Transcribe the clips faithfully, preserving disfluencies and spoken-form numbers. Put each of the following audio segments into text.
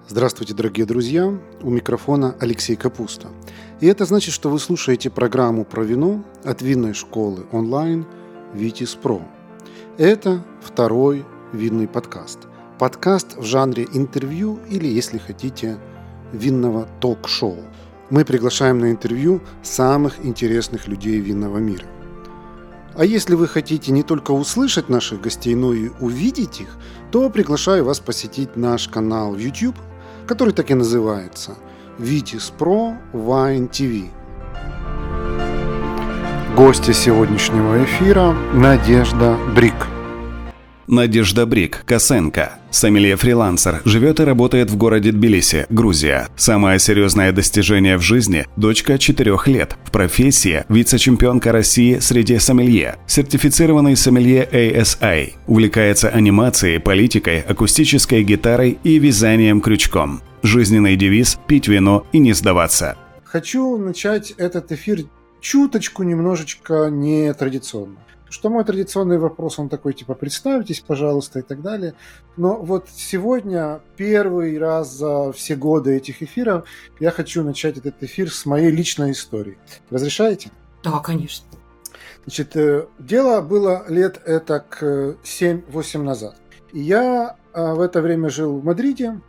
Здравствуйте, дорогие друзья! У микрофона Алексей Капуста. И это значит, что вы слушаете программу про вино от винной школы онлайн Vitis Pro. Это второй винный подкаст. Подкаст в жанре интервью или, если хотите, винного ток-шоу. Мы приглашаем на интервью самых интересных людей винного мира. А если вы хотите не только услышать наших гостей, но и увидеть их, то приглашаю вас посетить наш канал в YouTube, который так и называется Vitis Pro Wine ти ви. Гостья сегодняшнего эфира – Надежда Брик. Надежда Брик, Косенко. Сомелье-фрилансер, живет и работает в городе Тбилиси, Грузия. Самое серьезное достижение в жизни – дочка четырех лет. В профессии – вице-чемпионка России среди сомелье, сертифицированный сомелье эй эс ай. Увлекается анимацией, политикой, акустической гитарой и вязанием крючком. Жизненный девиз – пить вино и не сдаваться. Хочу начать этот эфир чуточку, немножечко нетрадиционно. Что мой традиционный вопрос, он такой, типа, представьтесь, пожалуйста, и так далее. Но вот сегодня, первый раз за все годы этих эфиров, я хочу начать этот эфир с моей личной истории. Разрешаете? Да, конечно. Значит, дело было лет этак семь-восемь назад. И я в это время жил в Мадриде,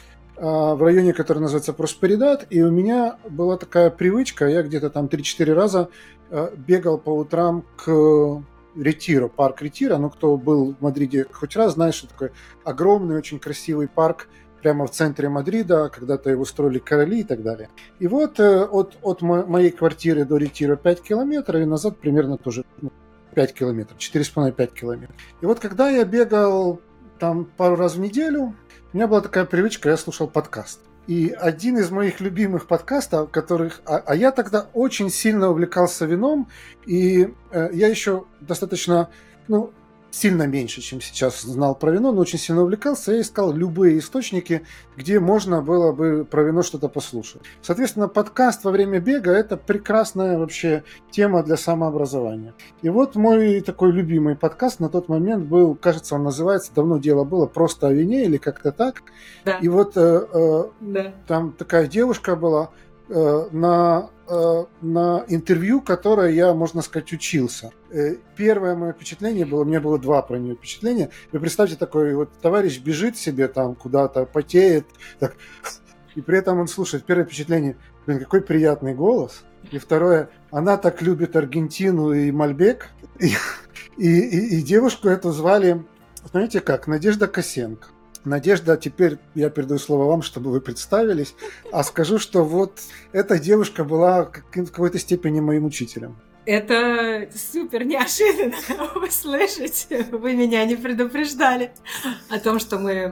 в районе, который называется Просперидад, и у меня была такая привычка, я где-то там три-четыре раза бегал по утрам к Ретиро, парк Ретиро. Ну, кто был в Мадриде хоть раз, знает, что такой огромный, очень красивый парк прямо в центре Мадрида, когда-то его строили короли и так далее. И вот от, от моей квартиры до Ретиро пять километров, и назад примерно тоже пять километров, четыре с половиной - пять километров. И вот когда я бегал там пару раз в неделю, у меня была такая привычка, я слушал подкаст. И один из моих любимых подкастов, которых... А, а я тогда очень сильно увлекался вином, и э, я еще достаточно, ну, сильно меньше, чем сейчас знал про вино, но очень сильно увлекался. Я искал любые источники, где можно было бы про вино что-то послушать. Соответственно, подкаст во время бега – это прекрасная вообще тема для самообразования. И вот мой такой любимый подкаст на тот момент был, кажется, он называется, давно дело было, «Просто о вине» или как-то так. Да. И вот э, э, да. там такая девушка была э, на... на интервью, которое я, можно сказать, учился. Первое мое впечатление было, у меня было два про нее впечатления. Вы представьте, такой вот товарищ бежит себе там куда-то, потеет, так, и при этом он слушает. Первое впечатление, блин, какой приятный голос. И второе, она так любит Аргентину и Мальбек. И, и, и, и девушку эту звали, знаете как, Надежда Косенко. Надежда, теперь я передаю слово вам, чтобы вы представились, а скажу, что вот эта девушка была в какой-то степени моим учителем. Это супер неожиданно услышать. Вы меня не предупреждали о том, что мы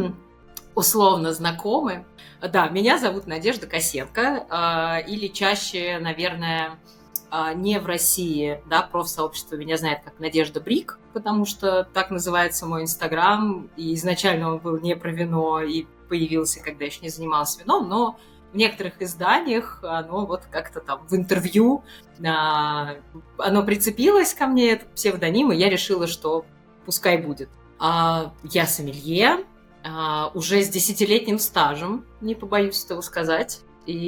условно знакомы. Да, меня зовут Надежда Косенко, или чаще, наверное, не в России, да, профсообщество меня знает как Надежда Брик, потому что так называется мой инстаграм, и изначально он был не про вино и появился, когда я еще не занималась вином, но в некоторых изданиях оно вот как-то там в интервью, а, оно прицепилось ко мне, этот псевдоним, и я решила, что пускай будет. А, я сомелье, а, уже с десятилетним стажем, не побоюсь этого сказать,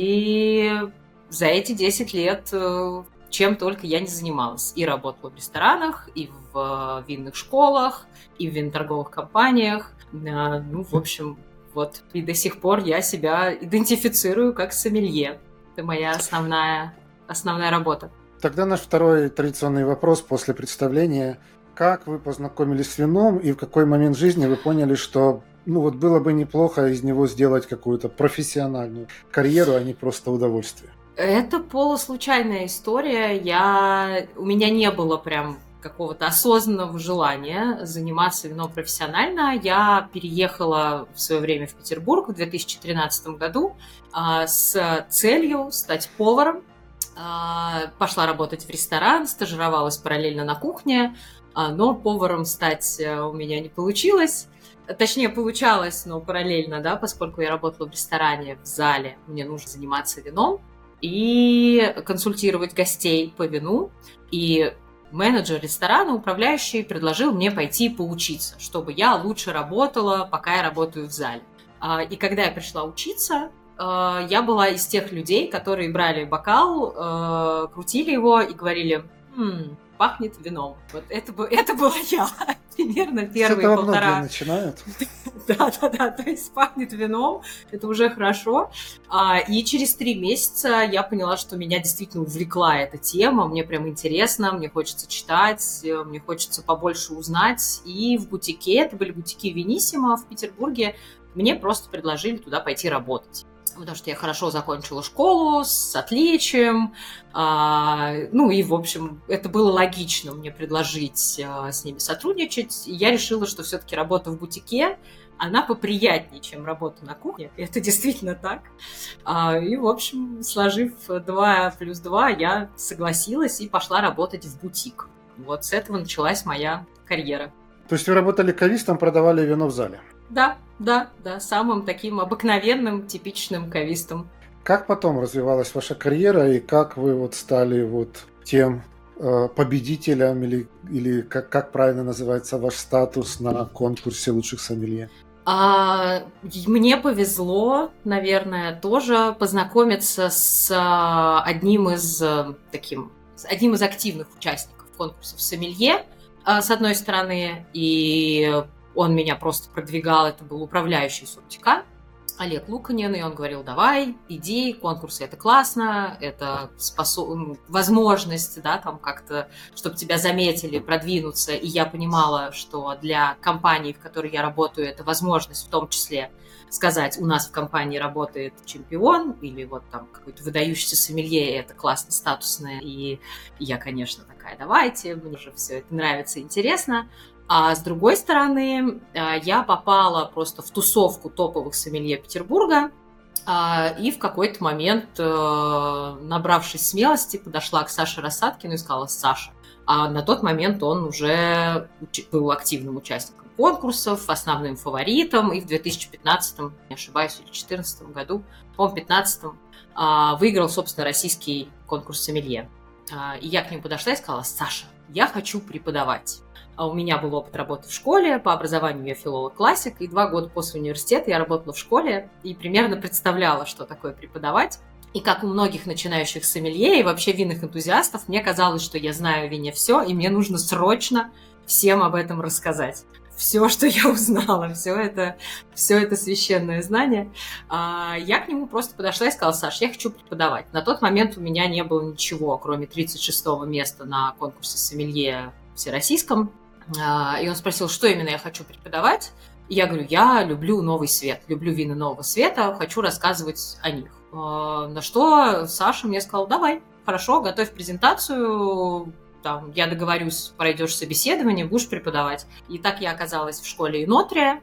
и за эти десять лет чем только я не занималась. И работала в ресторанах, и в винных школах, и в виноторговых компаниях. Ну, в общем, вот. И до сих пор я себя идентифицирую как сомелье. Это моя основная, основная работа. Тогда наш второй традиционный вопрос после представления. Как вы познакомились с вином и в какой момент жизни вы поняли, что ну вот было бы неплохо из него сделать какую-то профессиональную карьеру, а не просто удовольствие? Это полуслучайная история. Я... У меня не было прям какого-то осознанного желания заниматься вином профессионально. Я переехала в свое время в Петербург в две тысячи тринадцатом году а, с целью стать поваром. А, пошла работать в ресторан, стажировалась параллельно на кухне, а, но поваром стать у меня не получилось. Точнее, получалось, но параллельно, да, поскольку я работала в ресторане, в зале, мне нужно заниматься вином и консультировать гостей по вину. И менеджер ресторана, управляющий, предложил мне пойти поучиться, чтобы я лучше работала, пока я работаю в зале. И когда я пришла учиться, я была из тех людей, которые брали бокал, крутили его и говорили: «М, пахнет вином». Вот это, это была я. Примерно первые С этого полтора... многие начинают. Да-да-да, то есть пахнет вином, это уже хорошо. И через три месяца я поняла, что меня действительно увлекла эта тема, мне прям интересно, мне хочется читать, мне хочется побольше узнать. И в бутике, это были бутики Винисимо в Петербурге, мне просто предложили туда пойти работать. Потому что я хорошо закончила школу с отличием, а, ну и, в общем, это было логично мне предложить а, с ними сотрудничать. И я решила, что все-таки работа в бутике, она поприятнее, чем работа на кухне. И это действительно так. А, и, в общем, сложив два плюс два, я согласилась и пошла работать в бутик. Вот с этого началась моя карьера. То есть вы работали кавистом, продавали вино в зале? Да, да, да, самым таким обыкновенным, типичным кавистом. Как потом развивалась ваша карьера и как вы вот стали вот тем э, победителем или, или как, как правильно называется ваш статус на конкурсе лучших сомелье? А, мне повезло, наверное, тоже познакомиться с одним из таким, с одним из активных участников конкурсов сомелье, с одной стороны, и он меня просто продвигал, это был управляющий бутика Олег Луканин, и он говорил: давай, иди, конкурсы — это классно, это способ... возможность, да, там как-то, чтобы тебя заметили, продвинуться. И я понимала, что для компании, в которой я работаю, это возможность в том числе сказать: у нас в компании работает чемпион, или вот там какой-то выдающийся сомелье, и это классно, статусно. И я, конечно, такая: давайте, мне же все это нравится, интересно. А с другой стороны, я попала просто в тусовку топовых сомелье Петербурга, и в какой-то момент, набравшись смелости, подошла к Саше Рассадкину и сказала: Саша. А на тот момент он уже был активным участником конкурсов, основным фаворитом, и в две тысячи пятнадцатом, не ошибаюсь, или две тысячи четырнадцатом году, по-моему, две тысячи пятнадцатом, выиграл, собственно, российский конкурс сомелье. И я к нему подошла и сказала: Саша, я хочу преподавать. У меня был опыт работы в школе, по образованию я филолог-классик, и два года после университета я работала в школе и примерно представляла, что такое преподавать. И как у многих начинающих сомелье и вообще винных энтузиастов, мне казалось, что я знаю о вине все, и мне нужно срочно всем об этом рассказать. Все, что я узнала, все это, все это священное знание. Я к нему просто подошла и сказала: Саш, я хочу преподавать. На тот момент у меня не было ничего, кроме тридцать шестого места на конкурсе сомелье всероссийском. И он спросил, что именно я хочу преподавать. И я говорю: я люблю новый свет, люблю вина нового света, хочу рассказывать о них. На что Саша мне сказал: давай, хорошо, готовь презентацию, там, я договорюсь, пройдешь собеседование, будешь преподавать. И так я оказалась в школе Инотрия.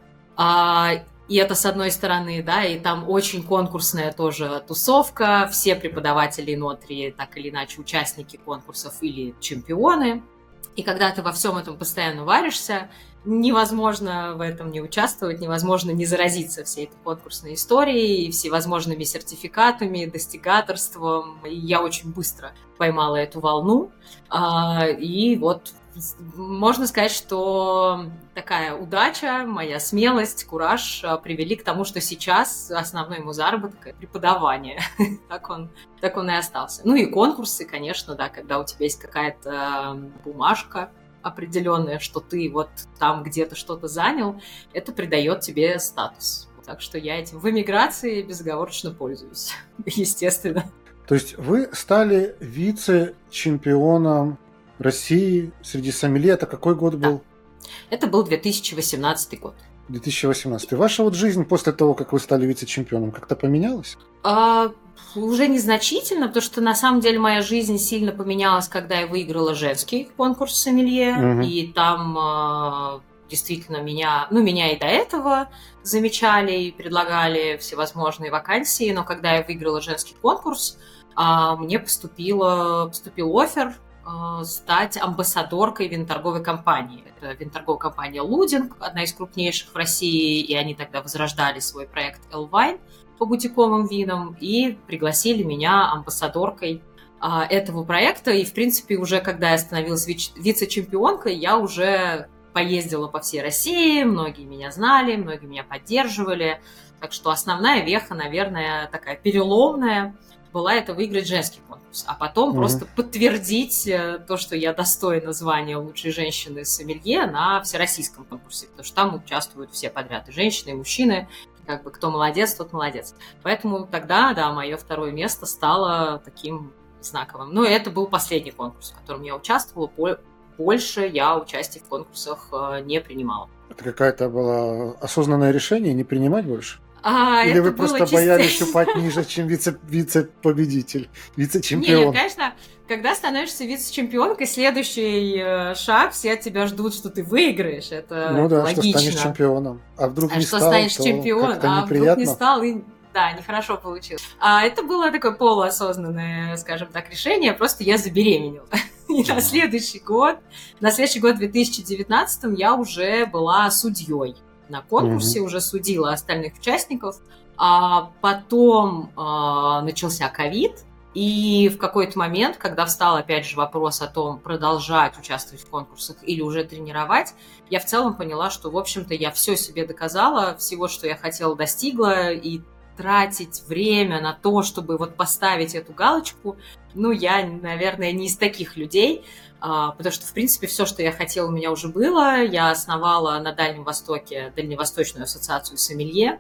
И это с одной стороны, да, и там очень конкурсная тоже тусовка, все преподаватели Инотрии так или иначе участники конкурсов или чемпионы. И когда ты во всем этом постоянно варишься, невозможно в этом не участвовать, невозможно не заразиться всей этой конкурсной историей, всевозможными сертификатами, достигаторством. И я очень быстро поймала эту волну. И вот можно сказать, что такая удача, моя смелость, кураж привели к тому, что сейчас основной ему заработок – это преподавание. так, он, так он и остался. Ну и конкурсы, конечно, да, когда у тебя есть какая-то бумажка определенная, что ты вот там где-то что-то занял, это придает тебе статус. Так что я этим в эмиграции безоговорочно пользуюсь, естественно. То есть вы стали вице-чемпионом России среди сомелье. Это какой год был? Да. Это был две тысячи восемнадцатый год. две тысячи восемнадцатый. Ваша вот жизнь после того, как вы стали вице-чемпионом, как-то поменялась? А, уже незначительно, потому что на самом деле моя жизнь сильно поменялась, когда я выиграла женский конкурс сомелье. Угу. И там а, действительно меня, ну, меня и до этого замечали и предлагали всевозможные вакансии. Но когда я выиграла женский конкурс, а, мне поступило, поступил оффер стать амбассадоркой виноторговой компании. Это виноторговая компания «Лудинг», одна из крупнейших в России, и они тогда возрождали свой проект «Элвайн» по бутиковым винам и пригласили меня амбассадоркой этого проекта. И, в принципе, уже когда я становилась вице-чемпионкой, я уже поездила по всей России, многие меня знали, многие меня поддерживали. Так что основная веха, наверное, такая переломная была это выиграть женский конкурс, а потом mm-hmm. просто подтвердить то, что я достойна звания лучшей женщины-сомелье на всероссийском конкурсе, потому что там участвуют все подряд, и женщины, и мужчины, как бы кто молодец, тот молодец. Поэтому тогда, да, мое второе место стало таким знаковым. Но это был последний конкурс, в котором я участвовала. Больше я участие в конкурсах не принимала. Это какое-то было осознанное решение не принимать больше? А, Или вы просто чисто... боялись упасть ниже, чем вице- вице-победитель, вице-чемпион? Нет, конечно, когда становишься вице-чемпионкой, следующий э, шаг, все от тебя ждут, что ты выиграешь. Это ну да, логично. Что станешь чемпионом. А вдруг а не что стал, станешь то чемпионом, как-то а неприятно. вдруг не стал, и да, нехорошо получилось. А это было такое полуосознанное, скажем так, решение, просто я забеременела. И на следующий год, на следующий год, в две тысячи девятнадцатом, я уже была судьей на конкурсе, угу. уже судила остальных участников. А потом а, начался ковид, и в какой-то момент, когда встал опять же вопрос о том, продолжать участвовать в конкурсах или уже тренировать, я в целом поняла, что, в общем-то, я все себе доказала, всего, что я хотела, достигла, и тратить время на то, чтобы вот поставить эту галочку, ну, я, наверное, не из таких людей, а, потому что, в принципе, все, что я хотела, у меня уже было. Я основала на Дальнем Востоке Дальневосточную ассоциацию сомелье,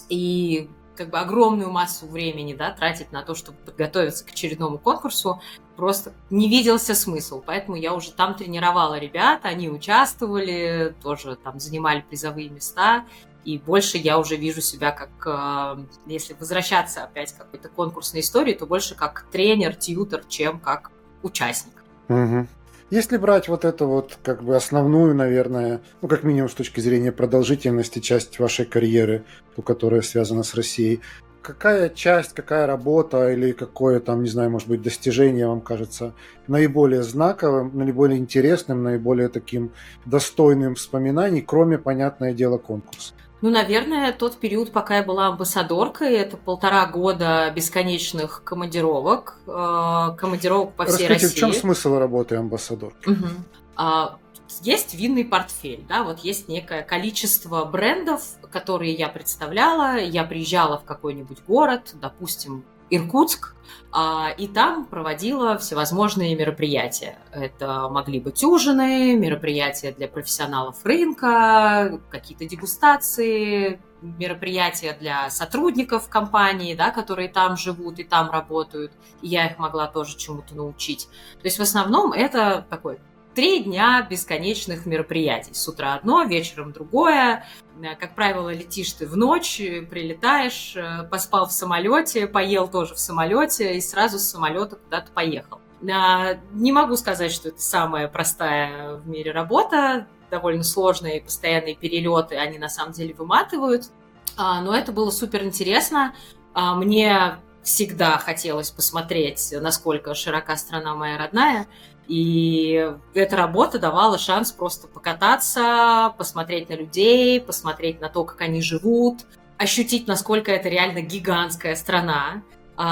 и как бы огромную массу времени, да, тратить на то, чтобы подготовиться к очередному конкурсу, просто не виделся смысл. Поэтому я уже там тренировала ребят, они участвовали, тоже там занимали призовые места. И больше я уже вижу себя как, если возвращаться опять к какой-то конкурсной истории, то больше как тренер, тьютер, чем как участник. Угу. Если брать вот эту вот как бы основную, наверное, ну как минимум с точки зрения продолжительности часть вашей карьеры, ту, которая связана с Россией, какая часть, какая работа или какое там, не знаю, может быть, достижение вам кажется наиболее знаковым, наиболее интересным, наиболее таким достойным вспоминаний, кроме, понятное дело, конкурса? Ну, наверное, тот период, пока я была амбассадоркой, это полтора года бесконечных командировок, командировок по всей Расскажите, России. В чем смысл работы амбассадорки? Угу. А, есть винный портфель, да, вот есть некое количество брендов, которые я представляла. Я приезжала в какой-нибудь город, допустим, Иркутск, и там проводила всевозможные мероприятия. Это могли быть ужины, мероприятия для профессионалов рынка, какие-то дегустации, мероприятия для сотрудников компании, да, которые там живут и там работают. И я их могла тоже чему-то научить. То есть в основном это такой три дня бесконечных мероприятий. С утра одно, вечером другое. Как правило, летишь ты в ночь, прилетаешь, поспал в самолете, поел тоже в самолете и сразу с самолета куда-то поехал. Не могу сказать, что это самая простая в мире работа. Довольно сложные постоянные перелеты, они на самом деле выматывают. Но это было супер интересно. Мне всегда хотелось посмотреть, насколько широка страна моя родная. И эта работа давала шанс просто покататься, посмотреть на людей, посмотреть на то, как они живут, ощутить, насколько это реально гигантская страна,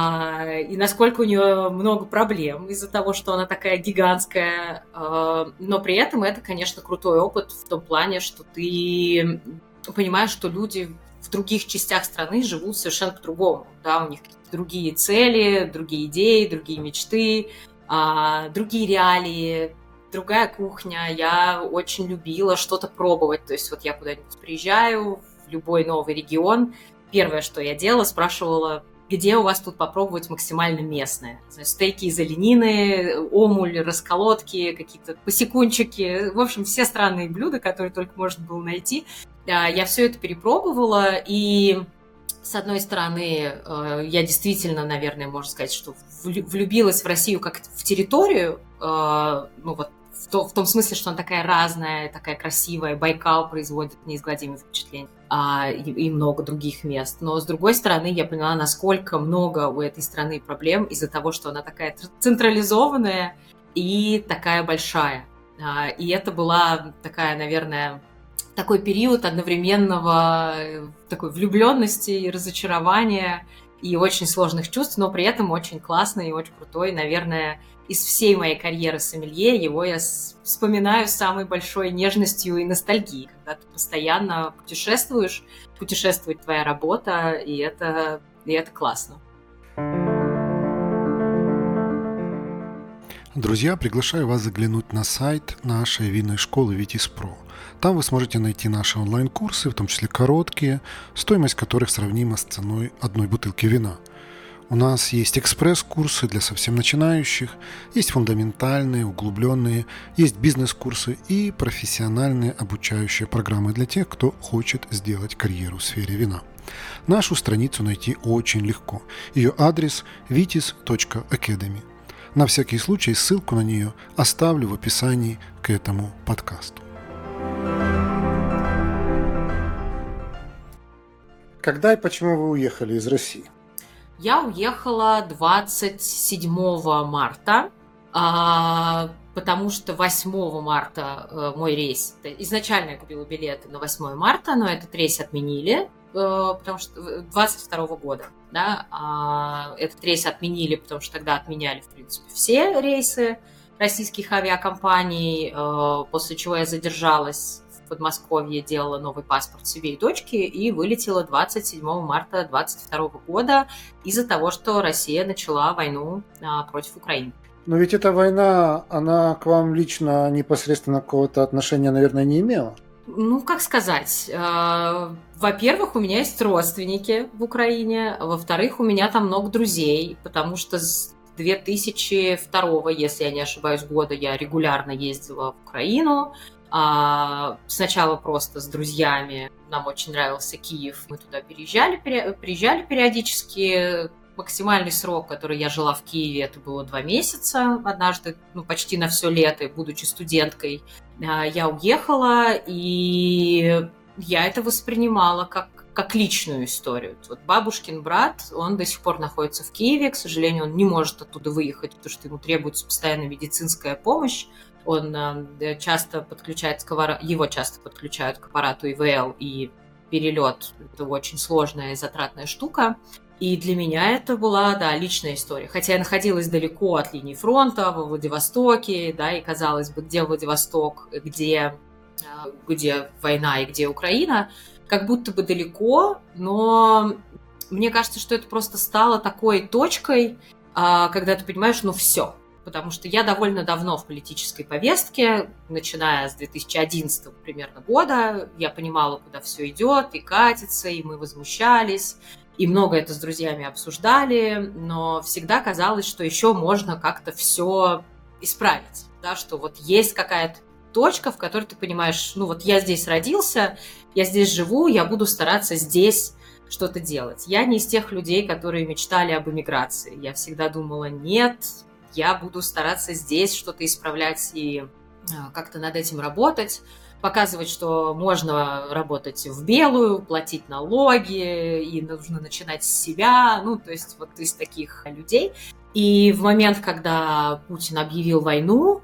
и насколько у нее много проблем из-за того, что она такая гигантская. Но при этом это, конечно, крутой опыт в том плане, что ты понимаешь, что люди в других частях страны живут совершенно по-другому. Да? У них какие-то другие цели, другие идеи, другие мечты, другие реалии, другая кухня. Я очень любила что-то пробовать. То есть вот я куда-нибудь приезжаю в любой новый регион. Первое, что я делала, спрашивала, где у вас тут попробовать максимально местное. Стейки из оленины, омуль, расколотки, какие-то посекунчики. В общем, все странные блюда, которые только можно было найти. Я все это перепробовала, и с одной стороны, я действительно, наверное, можно сказать, что влюбилась в Россию как в территорию, ну вот в, то, в том смысле, что она такая разная, такая красивая, Байкал производит неизгладимое впечатление, а, и, и много других мест. Но с другой стороны, я поняла, насколько много у этой страны проблем из-за того, что она такая централизованная и такая большая. А, и это была такая, наверное, такой период одновременного такой влюбленности и разочарования и очень сложных чувств, но при этом очень классный и очень крутой. Наверное, из всей моей карьеры сомелье его я вспоминаю с самой большой нежностью и ностальгией, когда ты постоянно путешествуешь, путешествует твоя работа, и это, и это классно. Друзья, приглашаю вас заглянуть на сайт нашей винной школы Vitis.Pro. Там вы сможете найти наши онлайн-курсы, в том числе короткие, стоимость которых сравнима с ценой одной бутылки вина. У нас есть экспресс-курсы для совсем начинающих, есть фундаментальные, углубленные, есть бизнес-курсы и профессиональные обучающие программы для тех, кто хочет сделать карьеру в сфере вина. Нашу страницу найти очень легко. Ее адрес vitis точка academy. На всякий случай ссылку на нее оставлю в описании к этому подкасту. Когда и почему вы уехали из России? Я уехала двадцать седьмого марта, потому что восьмого марта мой рейс... Изначально я купила билеты на восьмое марта, но этот рейс отменили, потому что двадцать второго года. Да, этот рейс отменили, потому что тогда отменяли, в принципе, все рейсы российских авиакомпаний, после чего я задержалась в Подмосковье, делала новый паспорт себе и дочке и вылетела двадцать седьмого марта двадцать второго года из-за того, что Россия начала войну против Украины. Но ведь эта война, она к вам лично непосредственно какого-то отношения, наверное, не имела? Ну, как сказать, во-первых, у меня есть родственники в Украине, во-вторых, у меня там много друзей, потому что с две тысячи второго, если я не ошибаюсь, года я регулярно ездила в Украину, сначала просто с друзьями, нам очень нравился Киев, мы туда переезжали, приезжали периодически. Максимальный срок, который я жила в Киеве, это было два месяца. Однажды, ну, почти на все лето, будучи студенткой, я уехала, и я это воспринимала как, как личную историю. Вот бабушкин брат, он до сих пор находится в Киеве, к сожалению, он не может оттуда выехать, потому что ему требуется постоянно медицинская помощь. Он часто подключается к аппарату, его часто подключают к аппарату И В Л, и перелет – это очень сложная и затратная штука. И для меня это была, да, личная история. Хотя я находилась далеко от линии фронта, во Владивостоке, да, и казалось бы, где Владивосток, где, где война и где Украина, как будто бы далеко, но мне кажется, что это просто стало такой точкой, когда ты понимаешь, ну все. Потому что я довольно давно в политической повестке, начиная с две тысячи одиннадцатого примерно года, я понимала, куда все идет и катится, и мы возмущались. И много это с друзьями обсуждали, но всегда казалось, что еще можно как-то все исправить, да, что вот есть какая-то точка, в которой ты понимаешь, ну вот я здесь родился, я здесь живу, я буду стараться здесь что-то делать. Я не из тех людей, которые мечтали об эмиграции. Я всегда думала, нет, я буду стараться здесь что-то исправлять и как-то над этим работать. Показывать, что можно работать в белую, платить налоги, и нужно начинать с себя, ну, то есть вот из таких людей. И в момент, когда Путин объявил войну,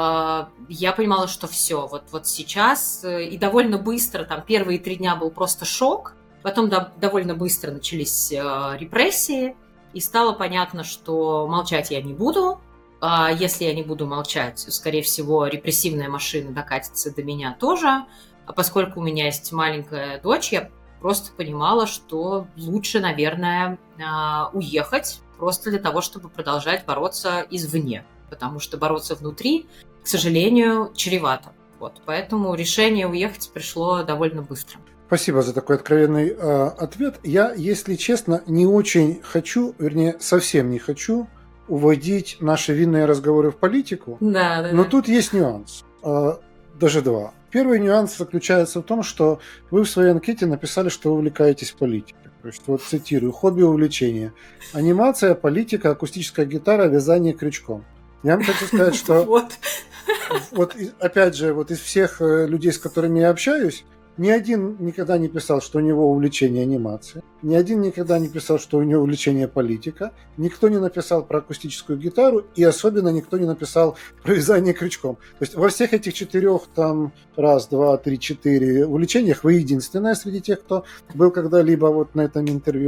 я понимала, что все, вот, вот сейчас, и довольно быстро, там первые три дня был просто шок, потом до, довольно быстро начались репрессии, и стало понятно, что молчать я не буду. Если я не буду молчать, скорее всего, репрессивная машина докатится до меня тоже. А поскольку у меня есть маленькая дочь, я просто понимала, что лучше, наверное, уехать просто для того, чтобы продолжать бороться извне. Потому что бороться внутри, к сожалению, чревато. Вот. Поэтому решение уехать пришло довольно быстро. Спасибо за такой откровенный э, ответ. Я, если честно, не очень хочу, вернее, совсем не хочу уводить наши винные разговоры в политику. Да, да, но да. Тут есть нюанс. Э, даже два. Первый нюанс заключается в том, что вы в своей анкете написали, что вы увлекаетесь политикой. То есть, вот цитирую, хобби, увлечение. Анимация, политика, акустическая гитара, вязание крючком. Я вам хочу сказать, что вот. вот опять же, вот из всех людей, с которыми я общаюсь, ни один никогда не писал, что у него увлечение анимацией. Ни один никогда не писал, что у него увлечение политика. Никто не написал про акустическую гитару. И особенно никто не написал про вязание крючком. То есть во всех этих четырех, там, раз, два, три, четыре увлечениях вы единственная среди тех, кто был когда-либо вот на этом интервью.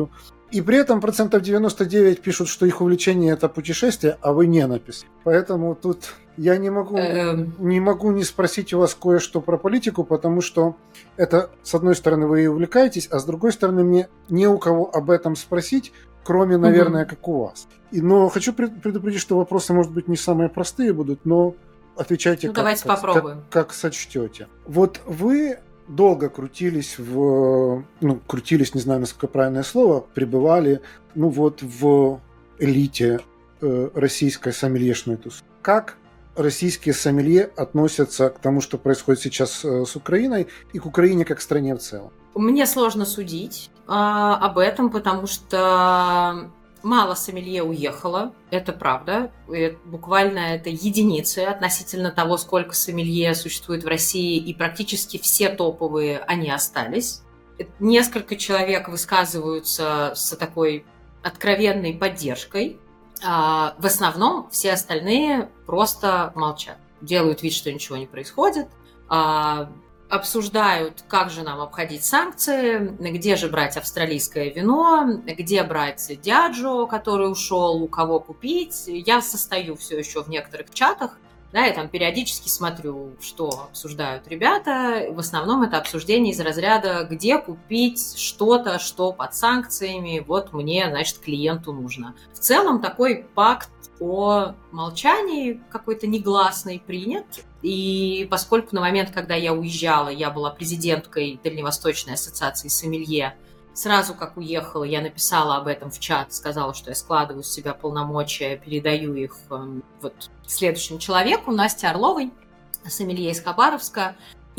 И при этом процентов девяносто девять пишут, что их увлечение – это путешествие, а вы не написали. Поэтому тут я не могу, не могу не спросить у вас кое-что про политику, потому что это, с одной стороны, вы и увлекаетесь, а с другой стороны, мне не у кого об этом спросить, кроме, наверное, угу. как у вас. И, но хочу предупредить, что вопросы, может быть, не самые простые будут, но отвечайте, ну, как, как, как, как сочтете. Вот вы долго крутились в... Ну, крутились, не знаю, насколько правильное слово, пребывали, ну, вот в элите э, российской сомельешной тусовки. Как российские сомелье относятся к тому, что происходит сейчас э, с Украиной, и к Украине как к стране в целом? Мне сложно судить э, об этом, потому что мало сомелье уехало, это правда. Это, буквально это единицы относительно того, сколько сомелье существует в России, и практически все топовые, они остались. Несколько человек высказываются с такой откровенной поддержкой. А в основном все остальные просто молчат. Делают вид, что ничего не происходит. А обсуждают, как же нам обходить санкции, где же брать австралийское вино, где брать дяджо, который ушел, у кого купить. Я состою все еще в некоторых чатах, да, я там периодически смотрю, что обсуждают ребята. В основном это обсуждение из разряда, где купить что-то, что под санкциями, вот мне, значит, клиенту нужно. В целом такой пакт о молчании какой-то негласный принят. И поскольку на момент, когда я уезжала, я была президенткой Дальневосточной ассоциации сомелье, сразу как уехала, я написала об этом в чат, сказала, что я складываю с себя полномочия, передаю их вот следующему человеку, Насте Орловой, сомелье из Хабаровска.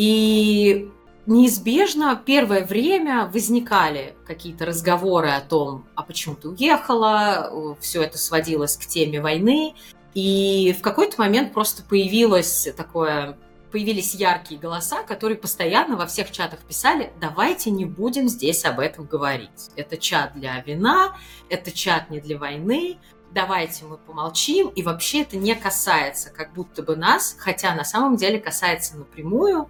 И неизбежно первое время возникали какие-то разговоры о том, а почему ты уехала, все это сводилось к теме войны. И в какой-то момент просто появилось такое, появились яркие голоса, которые постоянно во всех чатах писали: давайте не будем здесь об этом говорить. Это чат для вина, это чат не для войны, давайте мы помолчим. И вообще это не касается как будто бы нас, хотя на самом деле касается напрямую.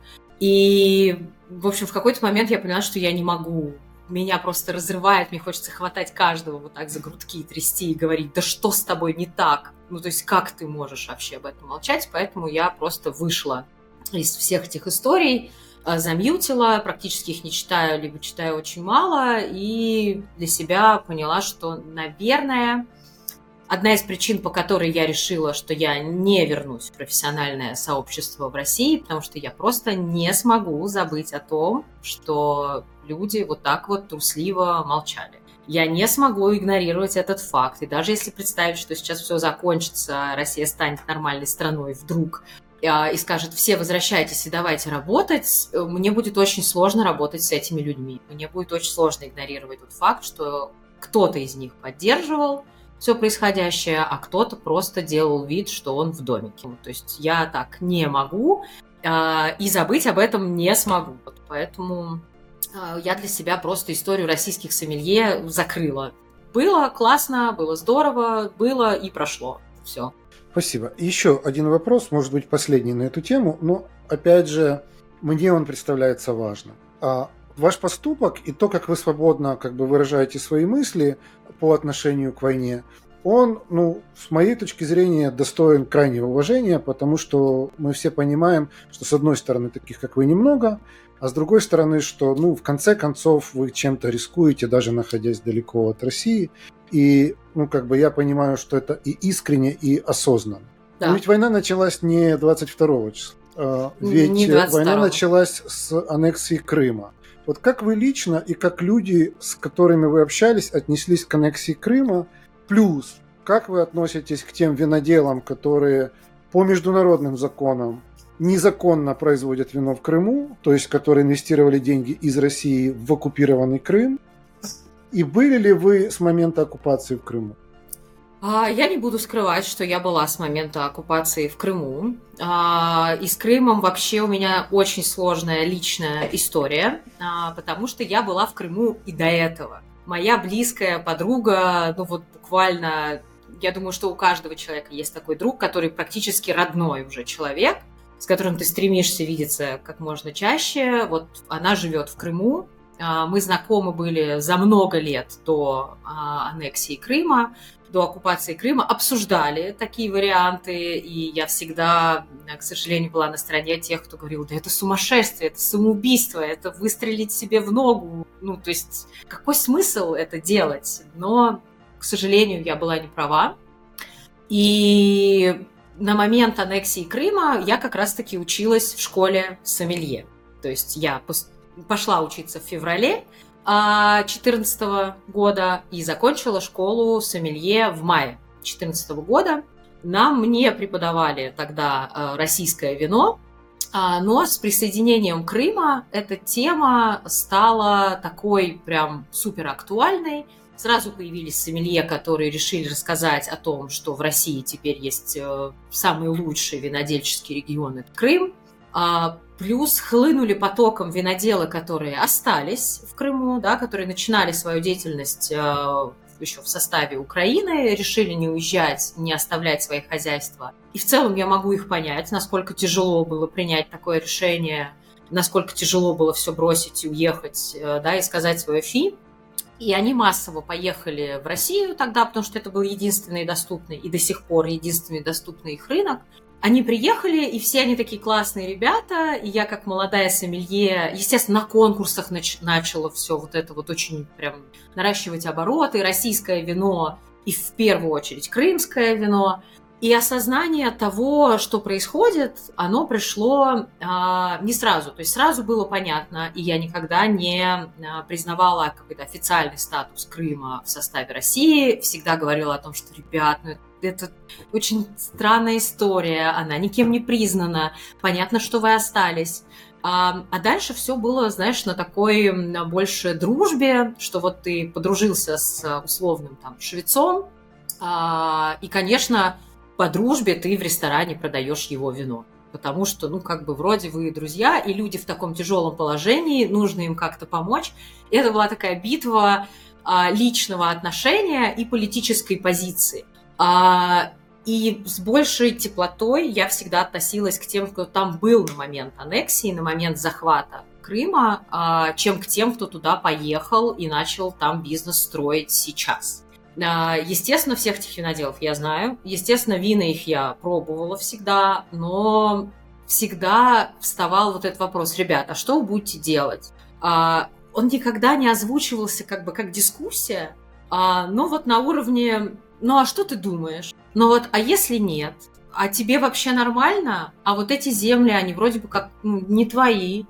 И, в общем, в какой-то момент я поняла, что я не могу. Меня просто разрывает, мне хочется хватать каждого вот так за грудки и трясти и говорить: да что с тобой не так? Ну, то есть как ты можешь вообще об этом молчать? Поэтому я просто вышла из всех этих историй, замьютила, практически их не читаю, либо читаю очень мало, и для себя поняла, что, наверное, одна из причин, по которой я решила, что я не вернусь в профессиональное сообщество в России, потому что я просто не смогу забыть о том, что люди вот так вот трусливо молчали. Я не смогу игнорировать этот факт. И даже если представить, что сейчас все закончится, Россия станет нормальной страной вдруг и скажет: все возвращайтесь и давайте работать, мне будет очень сложно работать с этими людьми. Мне будет очень сложно игнорировать тот факт, что кто-то из них поддерживал все происходящее, а кто-то просто делал вид, что он в домике. То есть я так не могу, и забыть об этом не смогу. Поэтому я для себя просто историю российских сомелье закрыла. Было классно, было здорово, было и прошло. Все. Спасибо. Еще один вопрос, может быть, последний на эту тему, но, опять же, мне он представляется важным. А ваш поступок и то, как вы свободно как бы выражаете свои мысли по отношению к войне, он, ну, с моей точки зрения, достоин крайнего уважения, потому что мы все понимаем, что, с одной стороны, таких, как вы, немного, а с другой стороны, что, ну, в конце концов, вы чем-то рискуете, даже находясь далеко от России. И, ну, как бы я понимаю, что это и искренне, и осознанно. Да. Но ведь война началась не двадцать второго числа. Ведь не двадцать второго. Война началась с аннексии Крыма. Вот как вы лично и как люди, с которыми вы общались, отнеслись к аннексии Крыма? Плюс, как вы относитесь к тем виноделам, которые по международным законам незаконно производят вино в Крыму, то есть которые инвестировали деньги из России в оккупированный Крым? И были ли вы с момента оккупации в Крыму? Я не буду скрывать, что я была с момента оккупации в Крыму. И с Крымом вообще у меня очень сложная личная история, потому что я была в Крыму и до этого. Моя близкая подруга, ну вот буквально, я думаю, что у каждого человека есть такой друг, который практически родной уже человек, с которым ты стремишься видеться как можно чаще. Вот она живет в Крыму, Мы знакомы были за много лет до аннексии Крыма, до оккупации Крыма, обсуждали такие варианты, и я всегда, к сожалению, была на стороне тех, кто говорил, да это сумасшествие, это самоубийство, это выстрелить себе в ногу, ну, то есть какой смысл это делать? Но, к сожалению, я была не права, и на момент аннексии Крыма я как раз-таки училась в школе сомелье, то есть я пошла учиться в феврале две тысячи четырнадцатого года и закончила школу сомелье в мае две тысячи четырнадцатого года. Нам мне преподавали тогда российское вино, но с присоединением Крыма эта тема стала такой прям супер актуальной. Сразу появились сомелье, которые решили рассказать о том, что в России теперь есть самый лучший винодельческий регион – это Крым. Плюс хлынули потоком виноделы, которые остались в Крыму, да, которые начинали свою деятельность э, еще в составе Украины, решили не уезжать, не оставлять свои хозяйства. И в целом я могу их понять, насколько тяжело было принять такое решение, насколько тяжело было все бросить и уехать, э, да, и сказать свое фи. И они массово поехали в Россию тогда, потому что это был единственный доступный и до сих пор единственный доступный их рынок. Они приехали, и все они такие классные ребята, и я как молодая сомелье, естественно, на конкурсах нач- начала все вот это вот очень прям наращивать обороты, российское вино и в первую очередь крымское вино. И осознание того, что происходит, оно пришло а, не сразу. То есть сразу было понятно, и я никогда не а, признавала какой-то официальный статус Крыма в составе России, всегда говорила о том, что, ребят, ну это Это очень странная история, она никем не признана, понятно, что вы остались. А, а дальше все было, знаешь, на такой на больше дружбе, что вот ты подружился с условным там швецом, а, и, конечно, по дружбе ты в ресторане продаешь его вино. Потому что, ну, как бы вроде вы друзья, и люди в таком тяжелом положении, нужно им как-то помочь. И это была такая битва а, личного отношения и политической позиции. А, и с большей теплотой я всегда относилась к тем, кто там был на момент аннексии, на момент захвата Крыма, а, чем к тем, кто туда поехал и начал там бизнес строить сейчас. А, естественно, всех этих виноделов я знаю, естественно, вина их я пробовала всегда, но всегда вставал вот этот вопрос: ребят, а что вы будете делать? А, он никогда не озвучивался как бы как дискуссия, а, но вот на уровне: ну а что ты думаешь? Ну вот, а если нет? А тебе вообще нормально? А вот эти земли, они вроде бы как ну, не твои.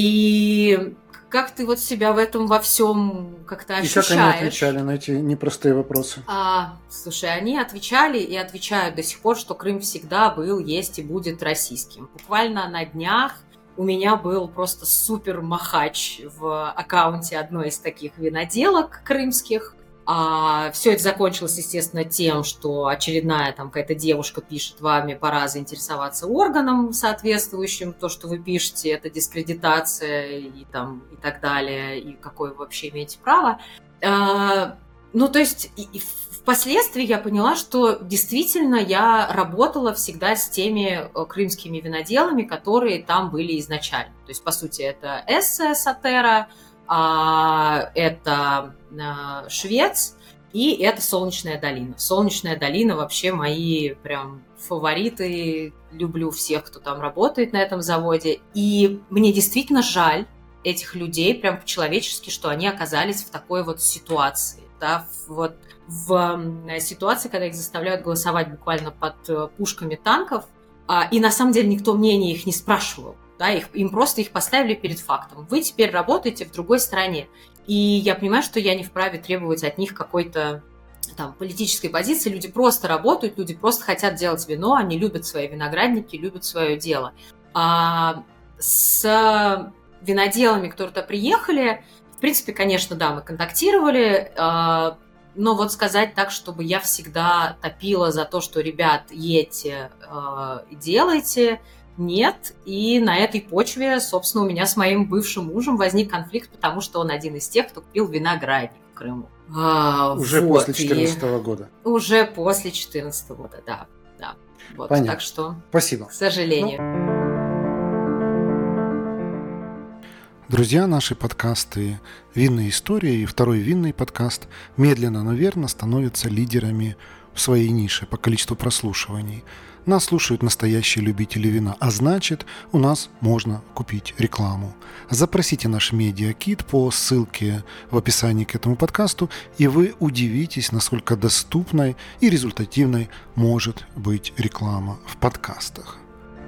И как ты вот себя в этом во всем как-то ощущаешь? И как они отвечали на эти непростые вопросы? А, слушай, они отвечали и отвечают до сих пор, что Крым всегда был, есть и будет российским. Буквально на днях у меня был просто супер махач в аккаунте одной из таких виноделок крымских. А все это закончилось, естественно, тем, что очередная там какая-то девушка пишет: вами пора заинтересоваться органом соответствующим, то, что вы пишете, это дискредитация и, там, и так далее, и какое вы вообще имеете право. А, ну, то есть и, и впоследствии я поняла, что действительно я работала всегда с теми крымскими виноделами, которые там были изначально. То есть, по сути, это Эссе Сатера, А, это а, Швец и это Солнечная долина. Солнечная долина вообще мои прям фавориты. Люблю всех, кто там работает на этом заводе. И мне действительно жаль этих людей, прям по-человечески, что они оказались в такой вот ситуации. Да, вот в ситуации, когда их заставляют голосовать буквально под пушками танков. А, и на самом деле никто мнения их не спрашивал. Да, их, им просто их поставили перед фактом. Вы теперь работаете в другой стране. И я понимаю, что я не вправе требовать от них какой-то там политической позиции. Люди просто работают, люди просто хотят делать вино, они любят свои виноградники, любят свое дело. А с виноделами, которые туда приехали, в принципе, конечно, да, мы контактировали, а, но вот сказать так, чтобы я всегда топила за то, что, ребят, едьте а, и делайте, нет, и на этой почве, собственно, у меня с моим бывшим мужем возник конфликт, потому что он один из тех, кто купил виноградник в Крыму. А, уже вот, после две тысячи четырнадцатого года. Уже после две тысячи четырнадцатого года, да. да. Вот, понятно. Так что, спасибо. К сожалению. Ну... Друзья, наши подкасты «Винные истории» и второй винный подкаст медленно, но верно становятся лидерами в своей нише по количеству прослушиваний. Нас слушают настоящие любители вина, а значит, у нас можно купить рекламу. Запросите наш медиакит по ссылке в описании к этому подкасту, и вы удивитесь, насколько доступной и результативной может быть реклама в подкастах.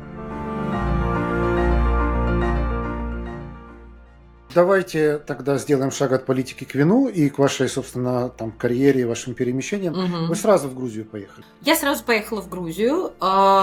Давайте тогда сделаем шаг от политики к вину и к вашей, собственно, там, карьере и вашим перемещениям. Угу. Вы сразу в Грузию поехали? Я сразу поехала в Грузию.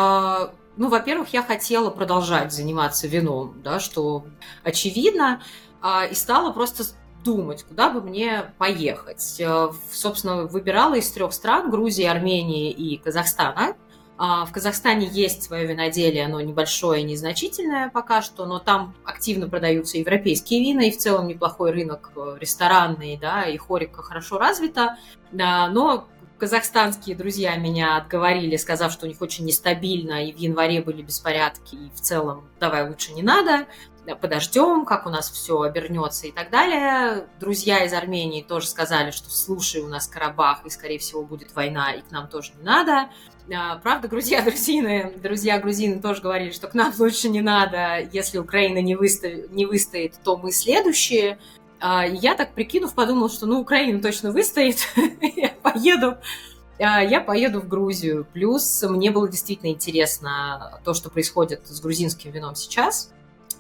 Ну, во-первых, я хотела продолжать заниматься вином, да, что очевидно, и стала просто думать, куда бы мне поехать. Собственно, выбирала из трех стран: Грузии, Армении и Казахстана. В Казахстане есть свое виноделие, оно небольшое, незначительное пока что, но там активно продаются европейские вина, и в целом неплохой рынок ресторанный, да, и хорика хорошо развита, да, но казахстанские друзья меня отговорили, сказав, что у них очень нестабильно, и в январе были беспорядки, и в целом давай лучше не надо, подождем, как у нас все обернется и так далее. Друзья из Армении тоже сказали, что слушай, у нас Карабах, и, скорее всего, будет война, и к нам тоже не надо. Правда, друзья грузины, друзья грузины тоже говорили, что к нам лучше не надо, если Украина не, выстав... не выстоит, то мы следующие. И я так прикинув, подумала, что ну Украина точно выстоит, я поеду. Я поеду в Грузию. Плюс мне было действительно интересно то, что происходит с грузинским вином сейчас.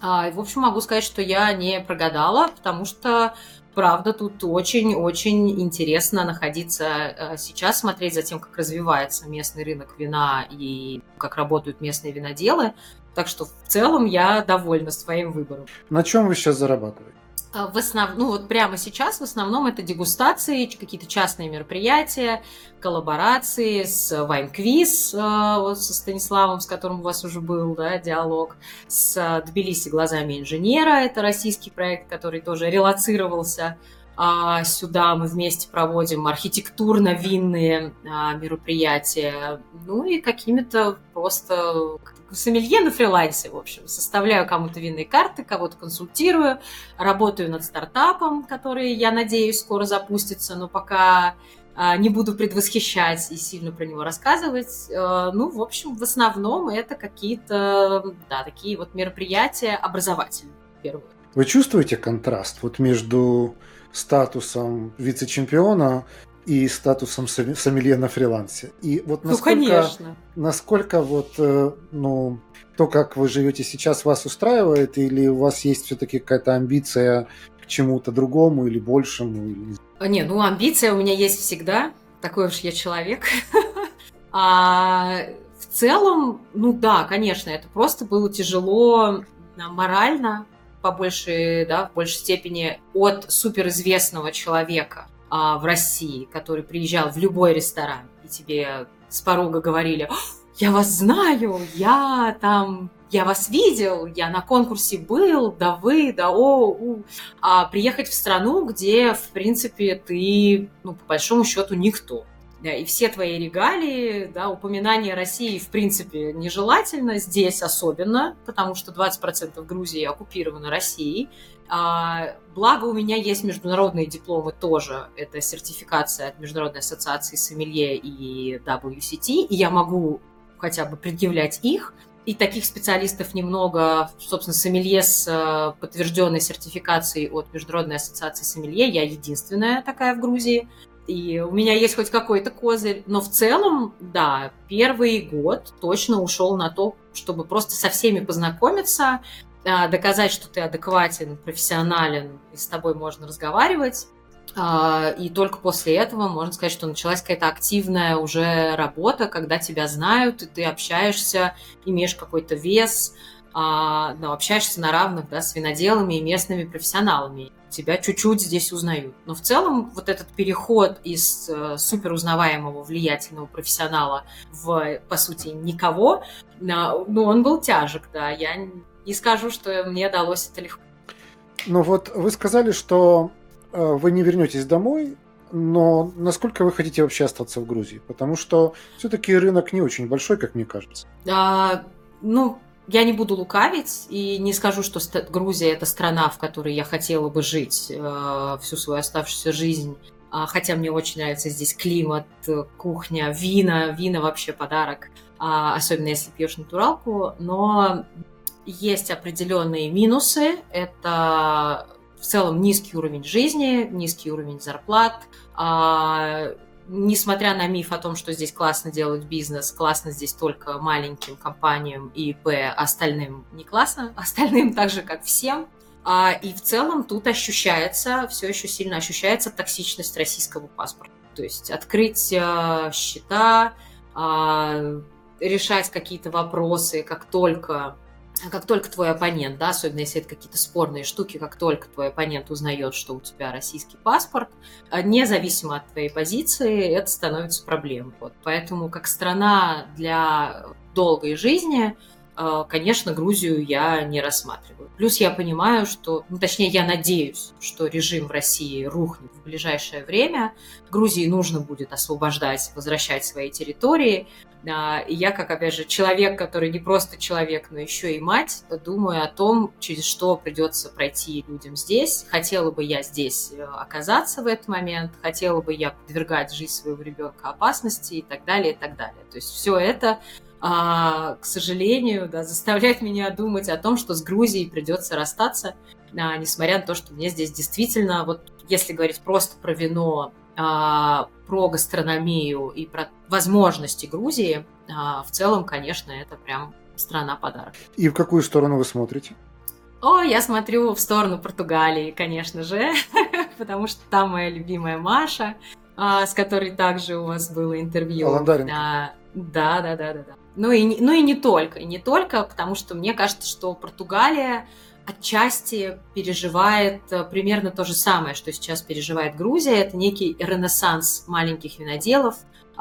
В общем, могу сказать, что я не прогадала, потому что, правда, тут очень-очень интересно находиться сейчас, смотреть за тем, как развивается местный рынок вина и как работают местные виноделы. Так что в целом я довольна своим выбором. На чем вы сейчас зарабатываете? В основном, ну вот прямо сейчас в основном это дегустации, какие-то частные мероприятия, коллаборации с Wine Quiz, вот со Станиславом, с которым у вас уже был, да, диалог, с Тбилиси глазами инженера, это российский проект, который тоже релоцировался а, сюда. Мы вместе проводим архитектурно-винные а, мероприятия, ну и какими-то просто... сомелье на фрилансе, в общем. Составляю кому-то винные карты, кого-то консультирую, работаю над стартапом, который, я надеюсь, скоро запустится, но пока а, не буду предвосхищать и сильно про него рассказывать. А, ну, в общем, в основном это какие-то, да, такие вот мероприятия образовательные, в первую очередь. Вы чувствуете контраст вот между статусом вице-чемпиона и статусом сомелье на фрилансе? И вот насколько, ну, конечно. Насколько вот, ну, то, как вы живете сейчас, вас устраивает, или у вас есть все-таки какая-то амбиция к чему-то другому или большему? Или... Не, ну, амбиция у меня есть всегда, такой уж я человек. А в целом, ну да, конечно, это просто было тяжело морально, по большей, да, в большей степени от суперизвестного человека в России, который приезжал в любой ресторан, и тебе с порога говорили: я вас знаю, я там, я вас видел, я на конкурсе был, да вы, да о, у. А приехать в страну, где, в принципе, ты, ну, по большому счету, никто. Да, и все твои регалии, да, упоминание России, в принципе, нежелательно, здесь особенно, потому что двадцать процентов Грузии оккупировано Россией. А, благо у меня есть международные дипломы тоже, это сертификация от Международной ассоциации сомелье и дабл ю си ти, и я могу хотя бы предъявлять их. И таких специалистов немного, собственно, сомелье с подтвержденной сертификацией от Международной ассоциации сомелье, я единственная такая в Грузии. И у меня есть хоть какой-то козырь. Но в целом, да, первый год точно ушел на то, чтобы просто со всеми познакомиться, доказать, что ты адекватен, профессионален, и с тобой можно разговаривать. И только после этого можно сказать, что началась какая-то активная уже работа, когда тебя знают, и ты общаешься, имеешь какой-то вес, ну, общаешься на равных, да, с виноделами и местными профессионалами. Тебя чуть-чуть здесь узнают. Но в целом вот этот переход из э, суперузнаваемого, влиятельного профессионала в, по сути, никого, э, ну, он был тяжек, да. Я не скажу, что мне далось это легко. Ну вот вы сказали, что э, вы не вернетесь домой, но насколько вы хотите вообще остаться в Грузии? Потому что все-таки рынок не очень большой, как мне кажется. А, ну, я не буду лукавить и не скажу, что Грузия – это страна, в которой я хотела бы жить э, всю свою оставшуюся жизнь. Хотя мне очень нравится здесь климат, кухня, вина. Вина вообще подарок, особенно если пьешь натуралку. Но есть определенные минусы. Это в целом низкий уровень жизни, низкий уровень зарплат. Несмотря на миф о том, что здесь классно делают бизнес, классно здесь только маленьким компаниям и ИП, остальным не классно, остальным так же, как всем. И в целом тут ощущается, все еще сильно ощущается токсичность российского паспорта. То есть открыть счета, решать какие-то вопросы, как только, как только твой оппонент, да, особенно если это какие-то спорные штуки, как только твой оппонент узнает, что у тебя российский паспорт, независимо от твоей позиции, это становится проблемой. Вот. Поэтому как страна для долгой жизни, конечно, Грузию я не рассматриваю. Плюс я понимаю, что, ну, точнее, я надеюсь, что режим в России рухнет в ближайшее время. Грузии нужно будет освобождать, возвращать свои территории. И я, как, опять же, человек, который не просто человек, но еще и мать, думаю о том, через что придется пройти людям здесь. Хотела бы я здесь оказаться в этот момент, хотела бы я подвергать жизнь своего ребенка опасности и так далее, и так далее. То есть все это... А, к сожалению, да, заставляет меня думать о том, что с Грузией придется расстаться, а, несмотря на то, что мне здесь действительно, вот если говорить просто про вино, а, про гастрономию и про возможности Грузии, а, в целом, конечно, это прям страна-подарок. И в какую сторону вы смотрите? О, я смотрю в сторону Португалии, конечно же, потому что там моя любимая Маша, а, с которой также у вас было интервью. Аландаренко. Да, да, да, да, да. Ну и, ну и не только, и не только, потому что мне кажется, что Португалия отчасти переживает примерно то же самое, что сейчас переживает Грузия. Это некий ренессанс маленьких виноделов,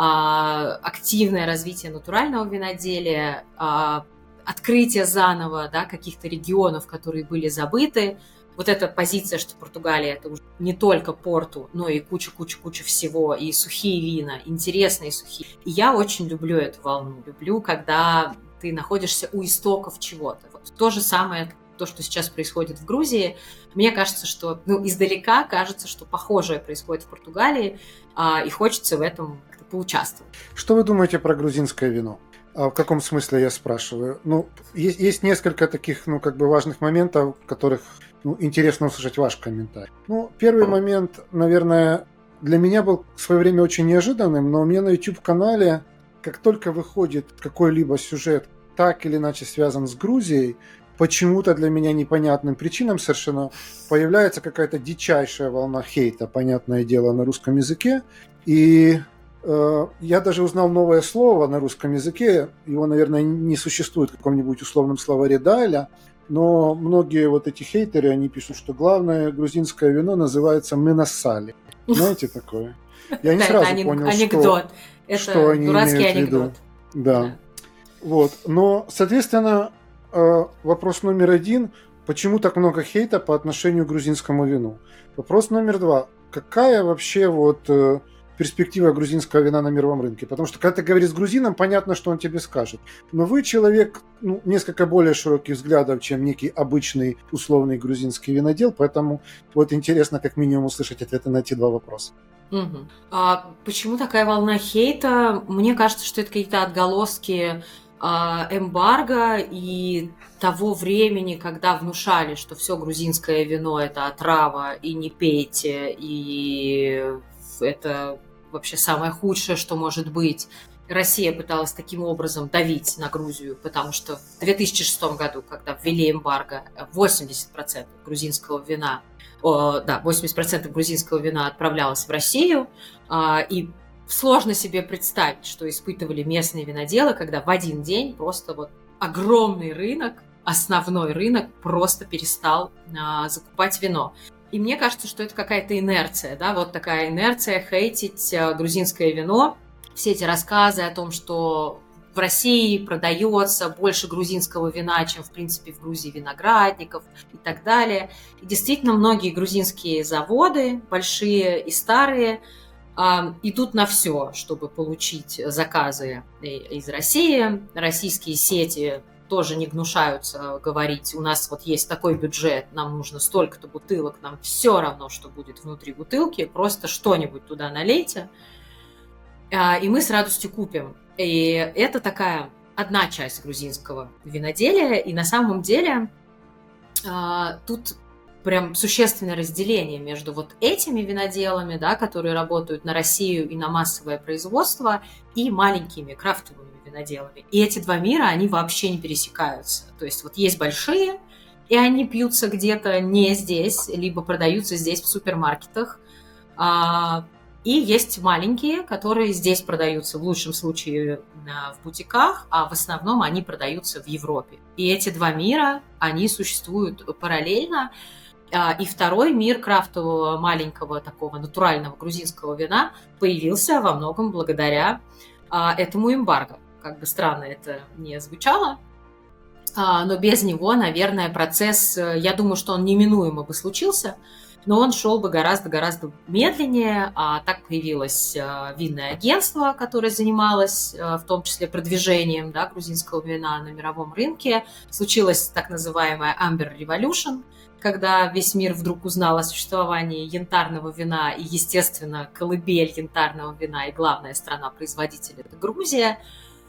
активное развитие натурального виноделия, открытие заново, да, каких-то регионов, которые были забыты. Вот эта позиция, что Португалия – это уже не только порту, но и куча-куча-куча всего, и сухие вина, интересные сухие. И я очень люблю эту волну. Люблю, когда ты находишься у истоков чего-то. Вот то же самое, то, что сейчас происходит в Грузии. Мне кажется, что, ну, издалека кажется, что похожее происходит в Португалии, а, и хочется в этом как-то поучаствовать. Что вы думаете про грузинское вино? А в каком смысле я спрашиваю? Ну, есть, есть несколько таких, ну, как бы важных моментов, в которых... Ну, интересно услышать ваш комментарий. Ну, первый момент, наверное, для меня был в свое время очень неожиданным, но у меня на YouTube-канале, как только выходит какой-либо сюжет, так или иначе связан с Грузией, почему-то для меня непонятным причинам совершенно появляется какая-то дичайшая волна хейта, понятное дело, на русском языке. И э, я даже узнал новое слово на русском языке, его, наверное, не существует в каком-нибудь условном словаре Дайля, но многие вот эти хейтеры, они пишут, что главное грузинское вино называется «мы-нассали». Знаете такое? Я не сразу понял, анекдот. что, это что они дурацкий имеют анекдот. в виду. Да. Вот. Но, соответственно, вопрос номер один. Почему так много хейта по отношению к грузинскому вину? Вопрос номер два. Какая вообще вот перспектива грузинского вина на мировом рынке? Потому что, когда ты говоришь с грузином, понятно, что он тебе скажет. Но вы человек, ну, несколько более широких взглядов, чем некий обычный условный грузинский винодел, поэтому вот интересно как минимум услышать ответы на эти два вопроса. Угу. А почему такая волна хейта? Мне кажется, что это какие-то отголоски а, эмбарго и того времени, когда внушали, что все грузинское вино – это отрава, и не пейте, и это вообще самое худшее, что может быть. Россия пыталась таким образом давить на Грузию, потому что в две тысячи шестом году, когда ввели эмбарго, восемьдесят процентов грузинского вина, о, да, восемьдесят процентов грузинского вина отправлялось в Россию, и сложно себе представить, что испытывали местные виноделы, когда в один день просто вот огромный рынок, основной рынок просто перестал закупать вино. И мне кажется, что это какая-то инерция, да, вот такая инерция хейтить грузинское вино. Все эти рассказы о том, что в России продается больше грузинского вина, чем, в принципе, в Грузии виноградников и так далее. И действительно, многие грузинские заводы, большие и старые, идут на все, чтобы получить заказы из России. Российские сети тоже не гнушаются говорить, у нас вот есть такой бюджет, нам нужно столько-то бутылок, нам все равно, что будет внутри бутылки, просто что-нибудь туда налейте, и мы с радостью купим. И это такая одна часть грузинского виноделия, и на самом деле тут прям существенное разделение между вот этими виноделами, да, которые работают на Россию и на массовое производство, и маленькими крафтовыми виноделами. И эти два мира, они вообще не пересекаются. То есть вот есть большие, и они пьются где-то не здесь, либо продаются здесь в супермаркетах. И есть маленькие, которые здесь продаются в лучшем случае в бутиках, а в основном они продаются в Европе. И эти два мира, они существуют параллельно. И второй мир крафтового маленького такого натурального грузинского вина появился во многом благодаря этому эмбарго. Как бы странно это не звучало, но без него, наверное, процесс, я думаю, что он неминуемо бы случился, но он шел бы гораздо-гораздо медленнее. А так появилось винное агентство, которое занималось в том числе продвижением, да, грузинского вина на мировом рынке. Случилась так называемая Amber Revolution, когда весь мир вдруг узнал о существовании янтарного вина, и, естественно, колыбель янтарного вина и главная страна-производитель – это Грузия.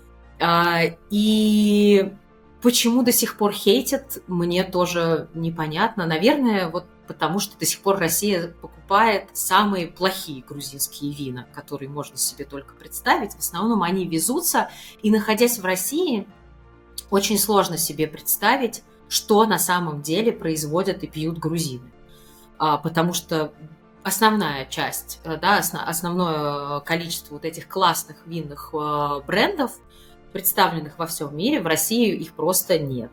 И почему до сих пор хейтят, мне тоже непонятно. Наверное, вот потому что до сих пор Россия покупает самые плохие грузинские вина, которые можно себе только представить. В основном они везутся, и, находясь в России, очень сложно себе представить, что на самом деле производят и пьют грузины. Потому что основная часть, да, основное количество вот этих классных винных брендов, представленных во всем мире, в России их просто нет.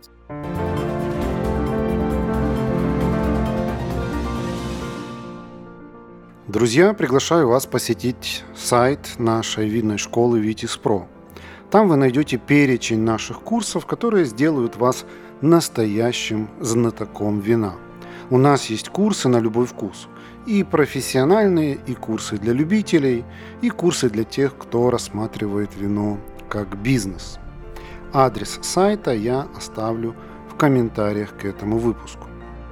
Друзья, приглашаю вас посетить сайт нашей винной школы Витис.Про. Там вы найдете перечень наших курсов, которые сделают вас настоящим знатоком вина. У нас есть курсы на любой вкус. И профессиональные, и курсы для любителей, и курсы для тех, кто рассматривает вино как бизнес. Адрес сайта я оставлю в комментариях к этому выпуску.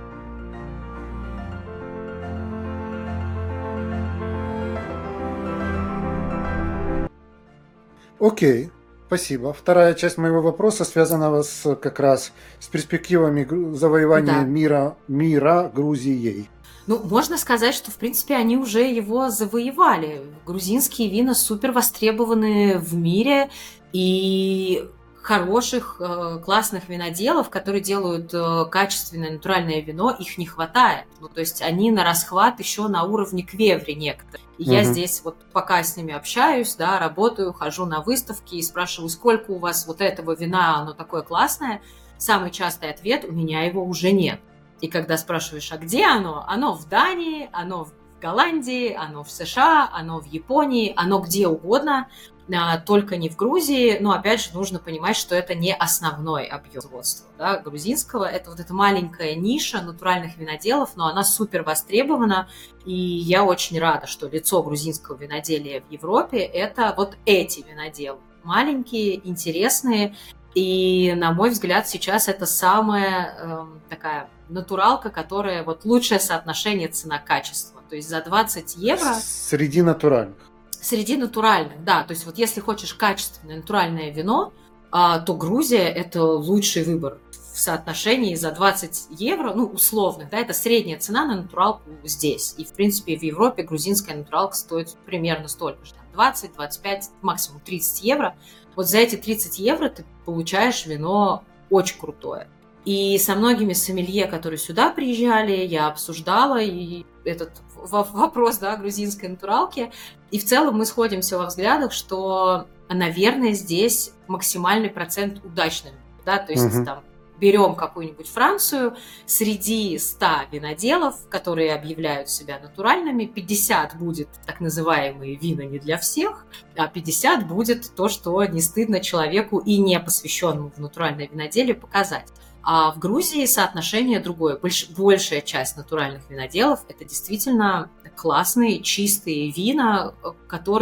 Окей, спасибо. Вторая часть моего вопроса связана с, как раз с перспективами завоевания Да. мира, мира Грузией. Ну, можно сказать, что, в принципе, они уже его завоевали. Грузинские вина супер востребованы в мире, и хороших, э, классных виноделов, которые делают э, качественное натуральное вино, их не хватает. Ну, то есть они на расхват еще на уровне квеври некоторые. И я Мгм. здесь вот пока с ними общаюсь, да, работаю, хожу на выставки и спрашиваю, сколько у вас вот этого вина, оно такое классное. Самый частый ответ – у меня его уже нет. И когда спрашиваешь, а где оно? Оно в Дании, оно в Голландии, оно в США, оно в Японии, оно где угодно, а, только не в Грузии. Но опять же нужно понимать, что это не основной объем производства, да, грузинского. Это вот эта маленькая ниша натуральных виноделов, но она супер востребована. И я очень рада, что лицо грузинского виноделия в Европе – это вот эти виноделы. Маленькие, интересные. И, на мой взгляд, сейчас это самая э, такая натуралка, которая вот лучшее соотношение цена-качество. То есть за двадцать евро Среди натуральных. среди натуральных, да. То есть вот если хочешь качественное натуральное вино, а, то Грузия – это лучший выбор в соотношении за двадцать евро, ну, условных, да, это средняя цена на натуралку здесь. И, в принципе, в Европе грузинская натуралка стоит примерно столько же, двадцать, двадцать пять, максимум тридцать евро. Вот за эти тридцать евро ты получаешь вино очень крутое. И со многими сомелье, которые сюда приезжали, я обсуждала и этот вопрос, да, грузинской натуралки. И в целом мы сходимся во взглядах, что, наверное, здесь максимальный процент удачным. Да? То есть Мгм. там берем какую-нибудь Францию, среди ста виноделов, которые объявляют себя натуральными, пятьдесят будет так называемые вина не для всех, а пятьдесят будет то, что не стыдно человеку и не посвященному в натуральное виноделие показать. А в Грузии соотношение другое. Больш, большая часть натуральных виноделов – это действительно классные, чистые вина, которые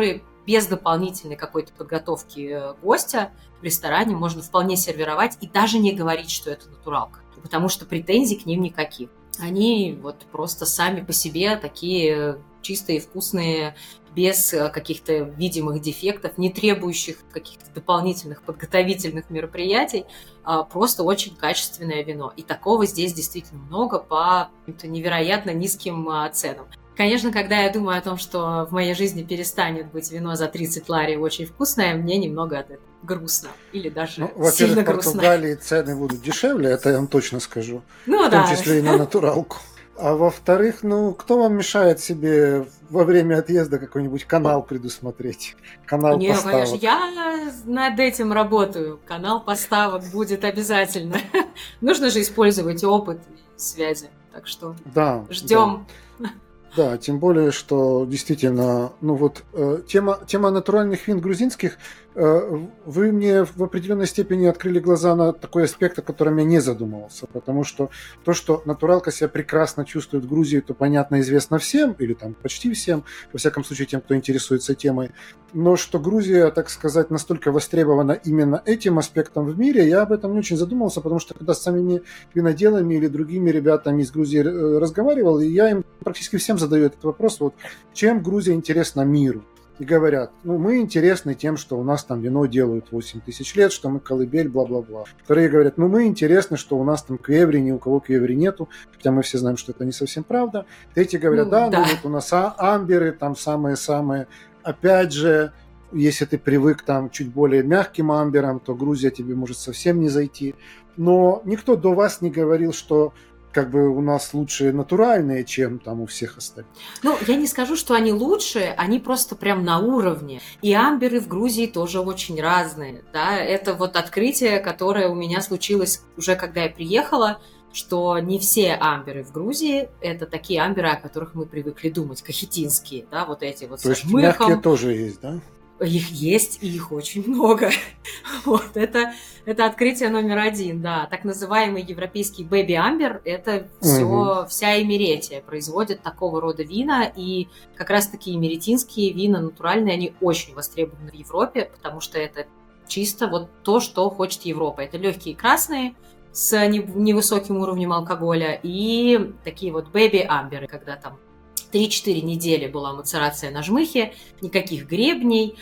без дополнительной какой-то подготовки гостя в ресторане можно вполне сервировать и даже не говорить, что это натуралка, потому что претензий к ним никаких. Они вот просто сами по себе такие чистые, вкусные, без каких-то видимых дефектов, не требующих каких-то дополнительных подготовительных мероприятий, просто очень качественное вино. И такого здесь действительно много по невероятно низким ценам. Конечно, когда я думаю о том, что в моей жизни перестанет быть вино за тридцать лари очень вкусное, мне немного от этого грустно. Или даже ну, сильно грустно. Во-первых, в Португалии цены будут дешевле, это я вам точно скажу. Ну, в да. том числе и на натуралку. А во-вторых, ну, кто вам мешает себе во время отъезда какой-нибудь канал предусмотреть? Канал Не, поставок. конечно, я над этим работаю. Канал поставок будет обязательно. Нужно же использовать опыт и связи. Так что да, ждем. Да. Да, тем более, что действительно, ну вот э, тема, тема натуральных вин грузинских, э, вы мне в определенной степени открыли глаза на такой аспект, о котором я не задумывался, потому что то, что натуралка себя прекрасно чувствует в Грузии, то, понятно, известно всем, или там почти всем, во всяком случае тем, кто интересуется темой, но что Грузия, так сказать, настолько востребована именно этим аспектом в мире, я об этом не очень задумывался, потому что когда с самими виноделами или другими ребятами из Грузии разговаривал, я им практически всем задаю этот вопрос, вот, чем Грузия интересна миру. И говорят, ну, мы интересны тем, что у нас там вино делают восемь тысяч лет, что мы колыбель, бла-бла-бла. Вторые говорят, ну, мы интересны, что у нас там квеври, ни у кого квеври нету, хотя мы все знаем, что это не совсем правда. Третьи говорят, ну, да, да, ну, вот у нас а- амберы, там самые-самые. Опять же, если ты привык там чуть более мягким амберам, то Грузия тебе может совсем не зайти. Но никто до вас не говорил, что как бы у нас лучше натуральные, чем там у всех остальных. Ну, я не скажу, что они лучшие, они просто прям на уровне. И амберы в Грузии тоже очень разные. Да? Это вот открытие, которое у меня случилось уже когда я приехала, что не все амберы в Грузии – это такие амберы, о которых мы привыкли думать, кахетинские, да, вот эти вот. То есть мягкие тоже есть, да? Их есть, и их очень много. Вот, это, это открытие номер один, да. Так называемый европейский Baby Amber – это все, угу. Вся Эмеретия производит такого рода вина, и как раз-таки эмеретинские вина натуральные, они очень востребованы в Европе, потому что это чисто вот то, что хочет Европа. Это легкие красные, с невысоким уровнем алкоголя, и такие вот бэби-амберы, когда там три-четыре недели была мацерация на жмыхе, никаких гребней,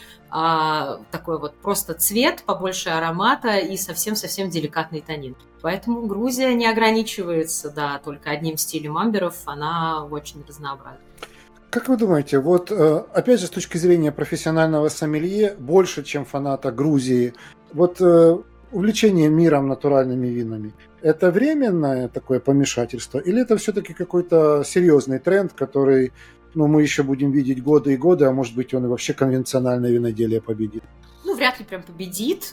а такой вот просто цвет, побольше аромата и совсем-совсем деликатный тонин. Поэтому Грузия не ограничивается, да, только одним стилем амберов, она очень разнообразна. Как вы думаете, вот опять же с точки зрения профессионального сомелье, больше, чем фаната Грузии, вот увлечение миром натуральными винами, это временное такое помешательство, или это все-таки какой-то серьезный тренд, который, ну, мы еще будем видеть годы и годы, а может быть он и вообще конвенциональное виноделие победит? Ну, вряд ли прям победит.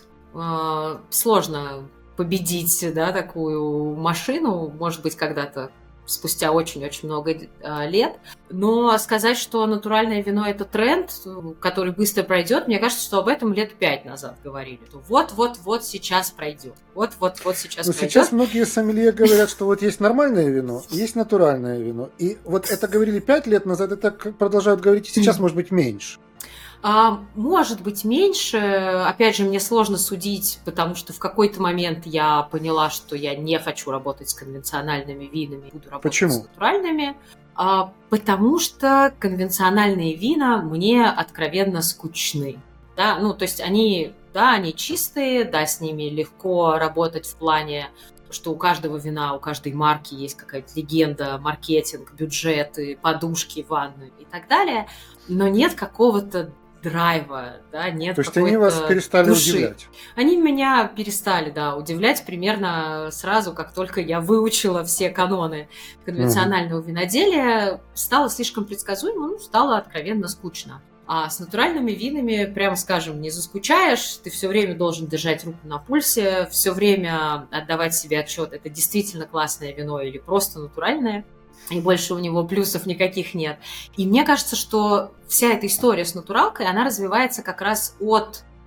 Сложно победить, да, такую машину, может быть, когда-то спустя очень-очень много лет. Но сказать, что натуральное вино – это тренд, который быстро пройдет, мне кажется, что об этом лет пять назад говорили. Вот-вот-вот сейчас пройдет. Вот-вот-вот сейчас Но пройдет. Сейчас многие сомелье говорят, что вот есть нормальное вино, есть натуральное вино. И вот это говорили пять лет назад, это продолжают говорить и сейчас, может быть, меньше. А, может быть, меньше. Опять же, мне сложно судить, потому что в какой-то момент я поняла, что я не хочу работать с конвенциональными винами, буду работать Почему? с натуральными. А, потому что конвенциональные вина мне откровенно скучны. Да? Ну, то есть они, да, они чистые, да, с ними легко работать в плане, что у каждого вина, у каждой марки есть какая-то легенда, маркетинг, бюджеты, подушки, ванны и так далее. Но нет какого-то драйва, да, нет. То есть они вас перестали души. удивлять? Они меня перестали, да, удивлять примерно сразу, как только я выучила все каноны конвенционального угу. виноделия, стало слишком предсказуемо, ну, стало откровенно скучно. А с натуральными винами, прямо скажем, не заскучаешь, ты все время должен держать руку на пульсе, все время отдавать себе отчет, это действительно классное вино или просто натуральное. И больше у него плюсов никаких нет. И мне кажется, что вся эта история с натуралкой, она развивается как раз от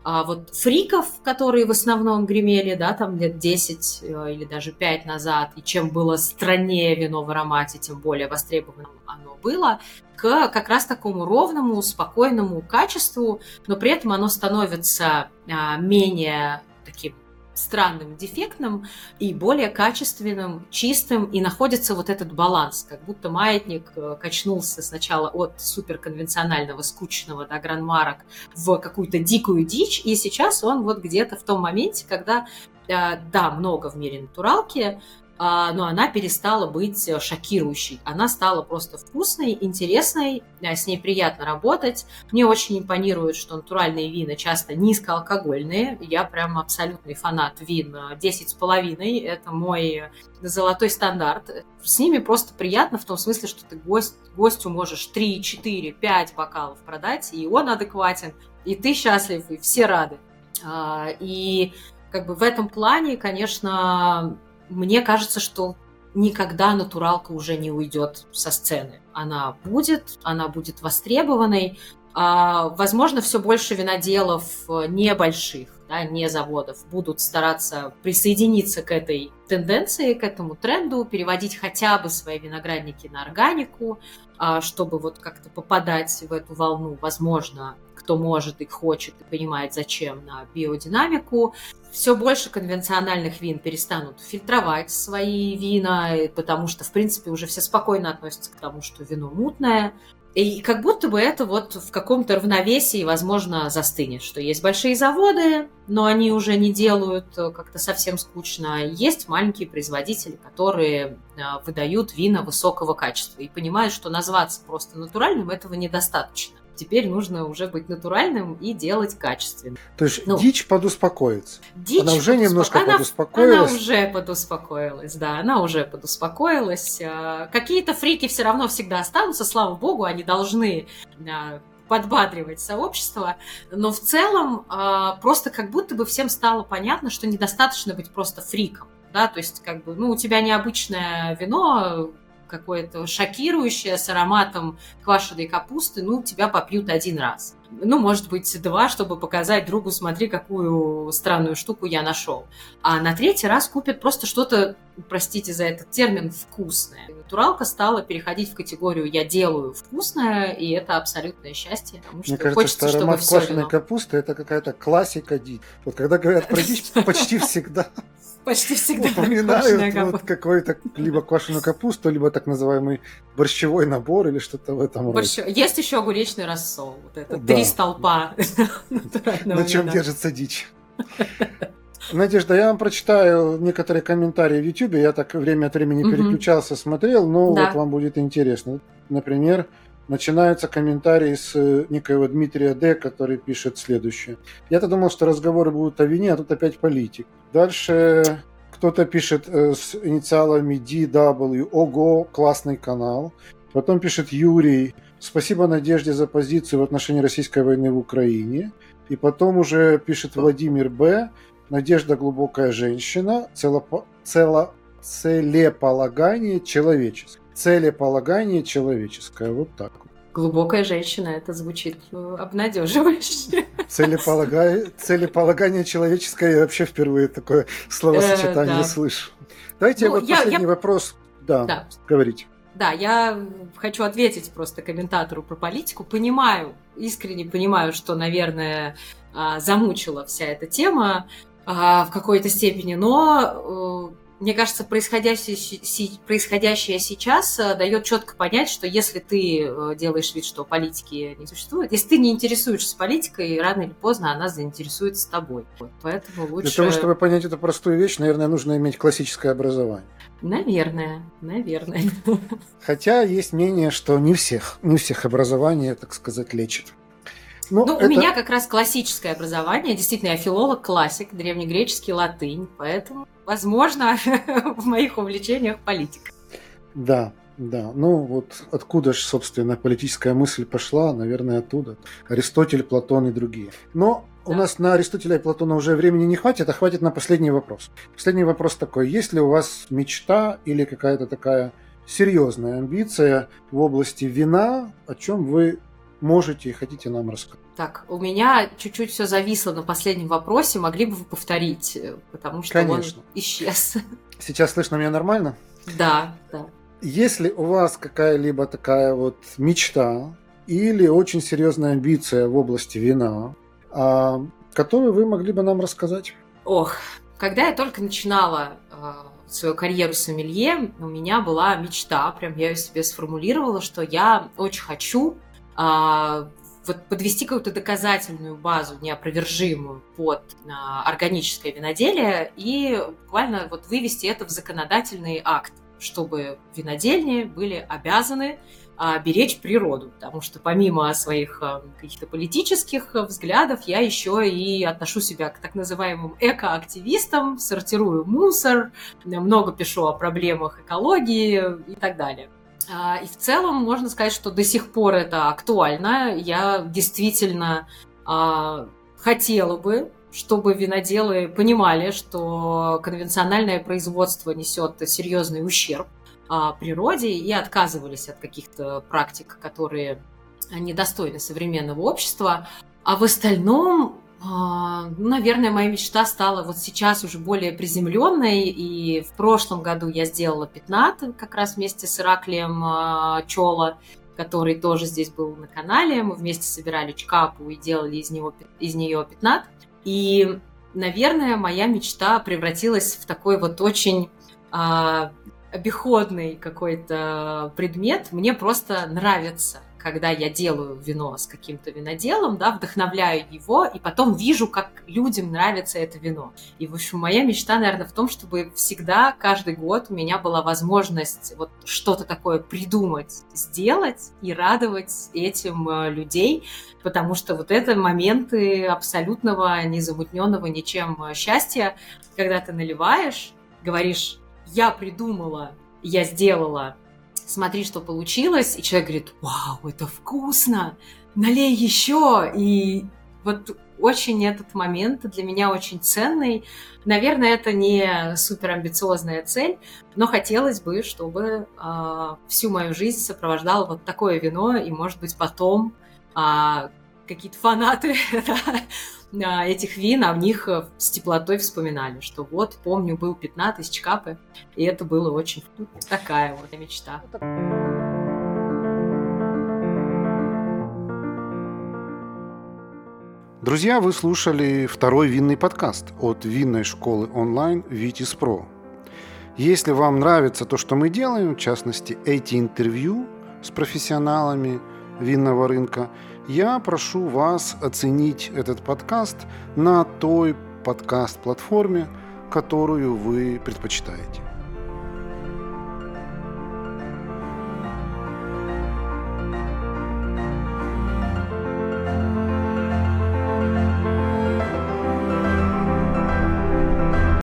А вот фриков, которые в основном гремели, да, там лет десять или даже пять назад, и чем было страннее вино в аромате, тем более востребованным оно было, к как раз такому ровному, спокойному качеству, но при этом оно становится а, менее таким странным, дефектным и более качественным, чистым, и находится вот этот баланс, как будто маятник качнулся сначала от суперконвенционального, скучного, да, гран-марок в какую-то дикую дичь, и сейчас он вот где-то в том моменте, когда, да, много в мире натуралки, но она перестала быть шокирующей. Она стала просто вкусной, интересной, с ней приятно работать. Мне очень импонирует, что натуральные вина часто низкоалкогольные. Я прям абсолютный фанат вин десять с половиной. Это мой золотой стандарт. С ними просто приятно в том смысле, что ты гость, гостю можешь три, четыре, пять бокалов продать, и он адекватен, и ты счастлив, и все рады. И как бы в этом плане, конечно, мне кажется, что никогда натуралка уже не уйдет со сцены. Она будет, она будет востребованной. А, возможно, все больше виноделов небольших, да, не заводов, будут стараться присоединиться к этой тенденции, к этому тренду, переводить хотя бы свои виноградники на органику, а, чтобы вот как-то попадать в эту волну. Возможно, кто может и хочет, и понимает, зачем, на биодинамику. Все больше конвенциональных вин перестанут фильтровать свои вина, потому что, в принципе, уже все спокойно относятся к тому, что вино мутное. И как будто бы это вот в каком-то равновесии, возможно, застынет, что есть большие заводы, но они уже не делают как-то совсем скучно. Есть маленькие производители, которые выдают вина высокого качества и понимают, что назваться просто натуральным этого недостаточно. Теперь нужно уже быть натуральным и делать качественно. То есть ну, дичь подуспокоится. Дичь она уже подуспо... немножко она, подуспокоилась. Она уже подуспокоилась, да, она уже подуспокоилась. Какие-то фрики все равно всегда останутся, слава богу, они должны подбадривать сообщество, но в целом просто как будто бы всем стало понятно, что недостаточно быть просто фриком, да, то есть как бы, ну, у тебя необычное вино, какое-то шокирующее, с ароматом квашеной капусты, ну, тебя попьют один раз. Ну, может быть, два, чтобы показать другу, смотри, какую странную штуку я нашел. А на третий раз купят просто что-то, простите за этот термин, вкусное. Натуралка стала переходить в категорию «я делаю вкусное», и это абсолютное счастье, потому что Мне кажется, хочется, что аромат чтобы квашеной вино... капусты – это какая-то классика дичь. Вот когда говорят про дичь, почти всегда... Почти всегда упоминают вот какой-то либо квашеную капусту, либо так называемый борщевой набор или что-то в этом Борщ... роде. Есть еще огуречный рассол. Вот это да. Три столпа. На чем держится дичь. Надежда, я вам прочитаю некоторые комментарии в YouTube. Я так время от времени переключался, смотрел, но вот вам будет интересно. Например, начинаются комментарии с некоего Дмитрия Д., который пишет следующее. Я-то думал, что разговоры будут о вине, а тут опять политик. Дальше кто-то пишет с инициалами ди дабл ю. Ого, классный канал. Потом пишет Юрий. Спасибо Надежде за позицию в отношении российской войны в Украине. И потом уже пишет Владимир Б. Надежда глубокая женщина. Целопо... Цело... Целеполагание человеческое. Целеполагание человеческое. Вот так вот. Глубокая женщина, это звучит обнадеживающе. Целеполагание, целеполагание человеческое, я вообще впервые такое словосочетание э, да. слышу. Давайте ну, вот я, последний я... вопрос. Да, да, говорите. Да, я хочу ответить просто комментатору про политику. Понимаю, искренне понимаю, что, наверное, замучила вся эта тема в какой-то степени, но... Мне кажется, происходящее, происходящее сейчас дает четко понять, что если ты делаешь вид, что политики не существует, если ты не интересуешься политикой, рано или поздно она заинтересуется тобой. Поэтому лучше... Для того, чтобы понять эту простую вещь, наверное, нужно иметь классическое образование. Наверное, наверное. Хотя есть мнение, что не всех, не всех образование, так сказать, лечит. Ну, ну это... у меня как раз классическое образование. Действительно, я филолог, классик, древнегреческий, латынь. Поэтому, возможно, в моих увлечениях политика. Да, да. Ну, вот откуда же, собственно, политическая мысль пошла? Наверное, оттуда. Аристотель, Платон и другие. Но да. У нас на Аристотеля и Платона уже времени не хватит, а хватит на последний вопрос. Последний вопрос такой. Есть ли у вас мечта или какая-то такая серьезная амбиция в области вина, о чем вы можете и хотите нам рассказать. Так, у меня чуть-чуть все зависло на последнем вопросе. Могли бы вы повторить? Потому что Конечно. Он исчез. Сейчас слышно меня нормально? Да, да. Если у вас какая-либо такая вот мечта или очень серьезная амбиция в области вина, которую вы могли бы нам рассказать? Ох, когда я только начинала свою карьеру сомелье, у меня была мечта, прям я ее себе сформулировала, что я очень хочу а, вот подвести какую-то доказательную базу, неопровержимую под а, органическое виноделие и буквально вот вывести это в законодательный акт, чтобы винодельни были обязаны а, беречь природу, потому что помимо своих а, каких-то политических взглядов я еще и отношу себя к так называемым экоактивистам, сортирую мусор, много пишу о проблемах экологии и так далее. И в целом можно сказать, что до сих пор это актуально. Я действительно а, хотела бы, чтобы виноделы понимали, что конвенциональное производство несет серьезный ущерб а, природе и отказывались от каких-то практик, которые недостойны современного общества. А в остальном, а, наверное, моя мечта стала вот сейчас уже более приземленной. И в прошлом году я сделала пятнат как раз вместе с Ираклием а, Чола, который тоже здесь был на канале. Мы вместе собирали чкапу и делали из, него, из нее пятнат. И, наверное, моя мечта превратилась в такой вот очень а, обиходный какой-то предмет. Мне просто нравится, когда я делаю вино с каким-то виноделом, да, вдохновляю его, и потом вижу, как людям нравится это вино. И, в общем, моя мечта, наверное, в том, чтобы всегда, каждый год у меня была возможность вот что-то такое придумать, сделать и радовать этим людей, потому что вот это моменты абсолютного, незамутненного ничем счастья, когда ты наливаешь, говоришь: я придумала, я сделала, смотри, что получилось, и человек говорит: вау, это вкусно, налей еще. И вот очень этот момент для меня очень ценный. Наверное, это не суперамбициозная цель, но хотелось бы, чтобы э, всю мою жизнь сопровождало вот такое вино, и, может быть, потом э, какие-то фанаты да, этих вин, а в них с теплотой вспоминали, что вот, помню, был пятнат из чкапы, и это было очень вкусно. Такая вот мечта. Друзья, вы слушали второй винный подкаст от винной школы онлайн Vitis Pro. Если вам нравится то, что мы делаем, в частности, эти интервью с профессионалами винного рынка, я прошу вас оценить этот подкаст на той подкаст-платформе, которую вы предпочитаете.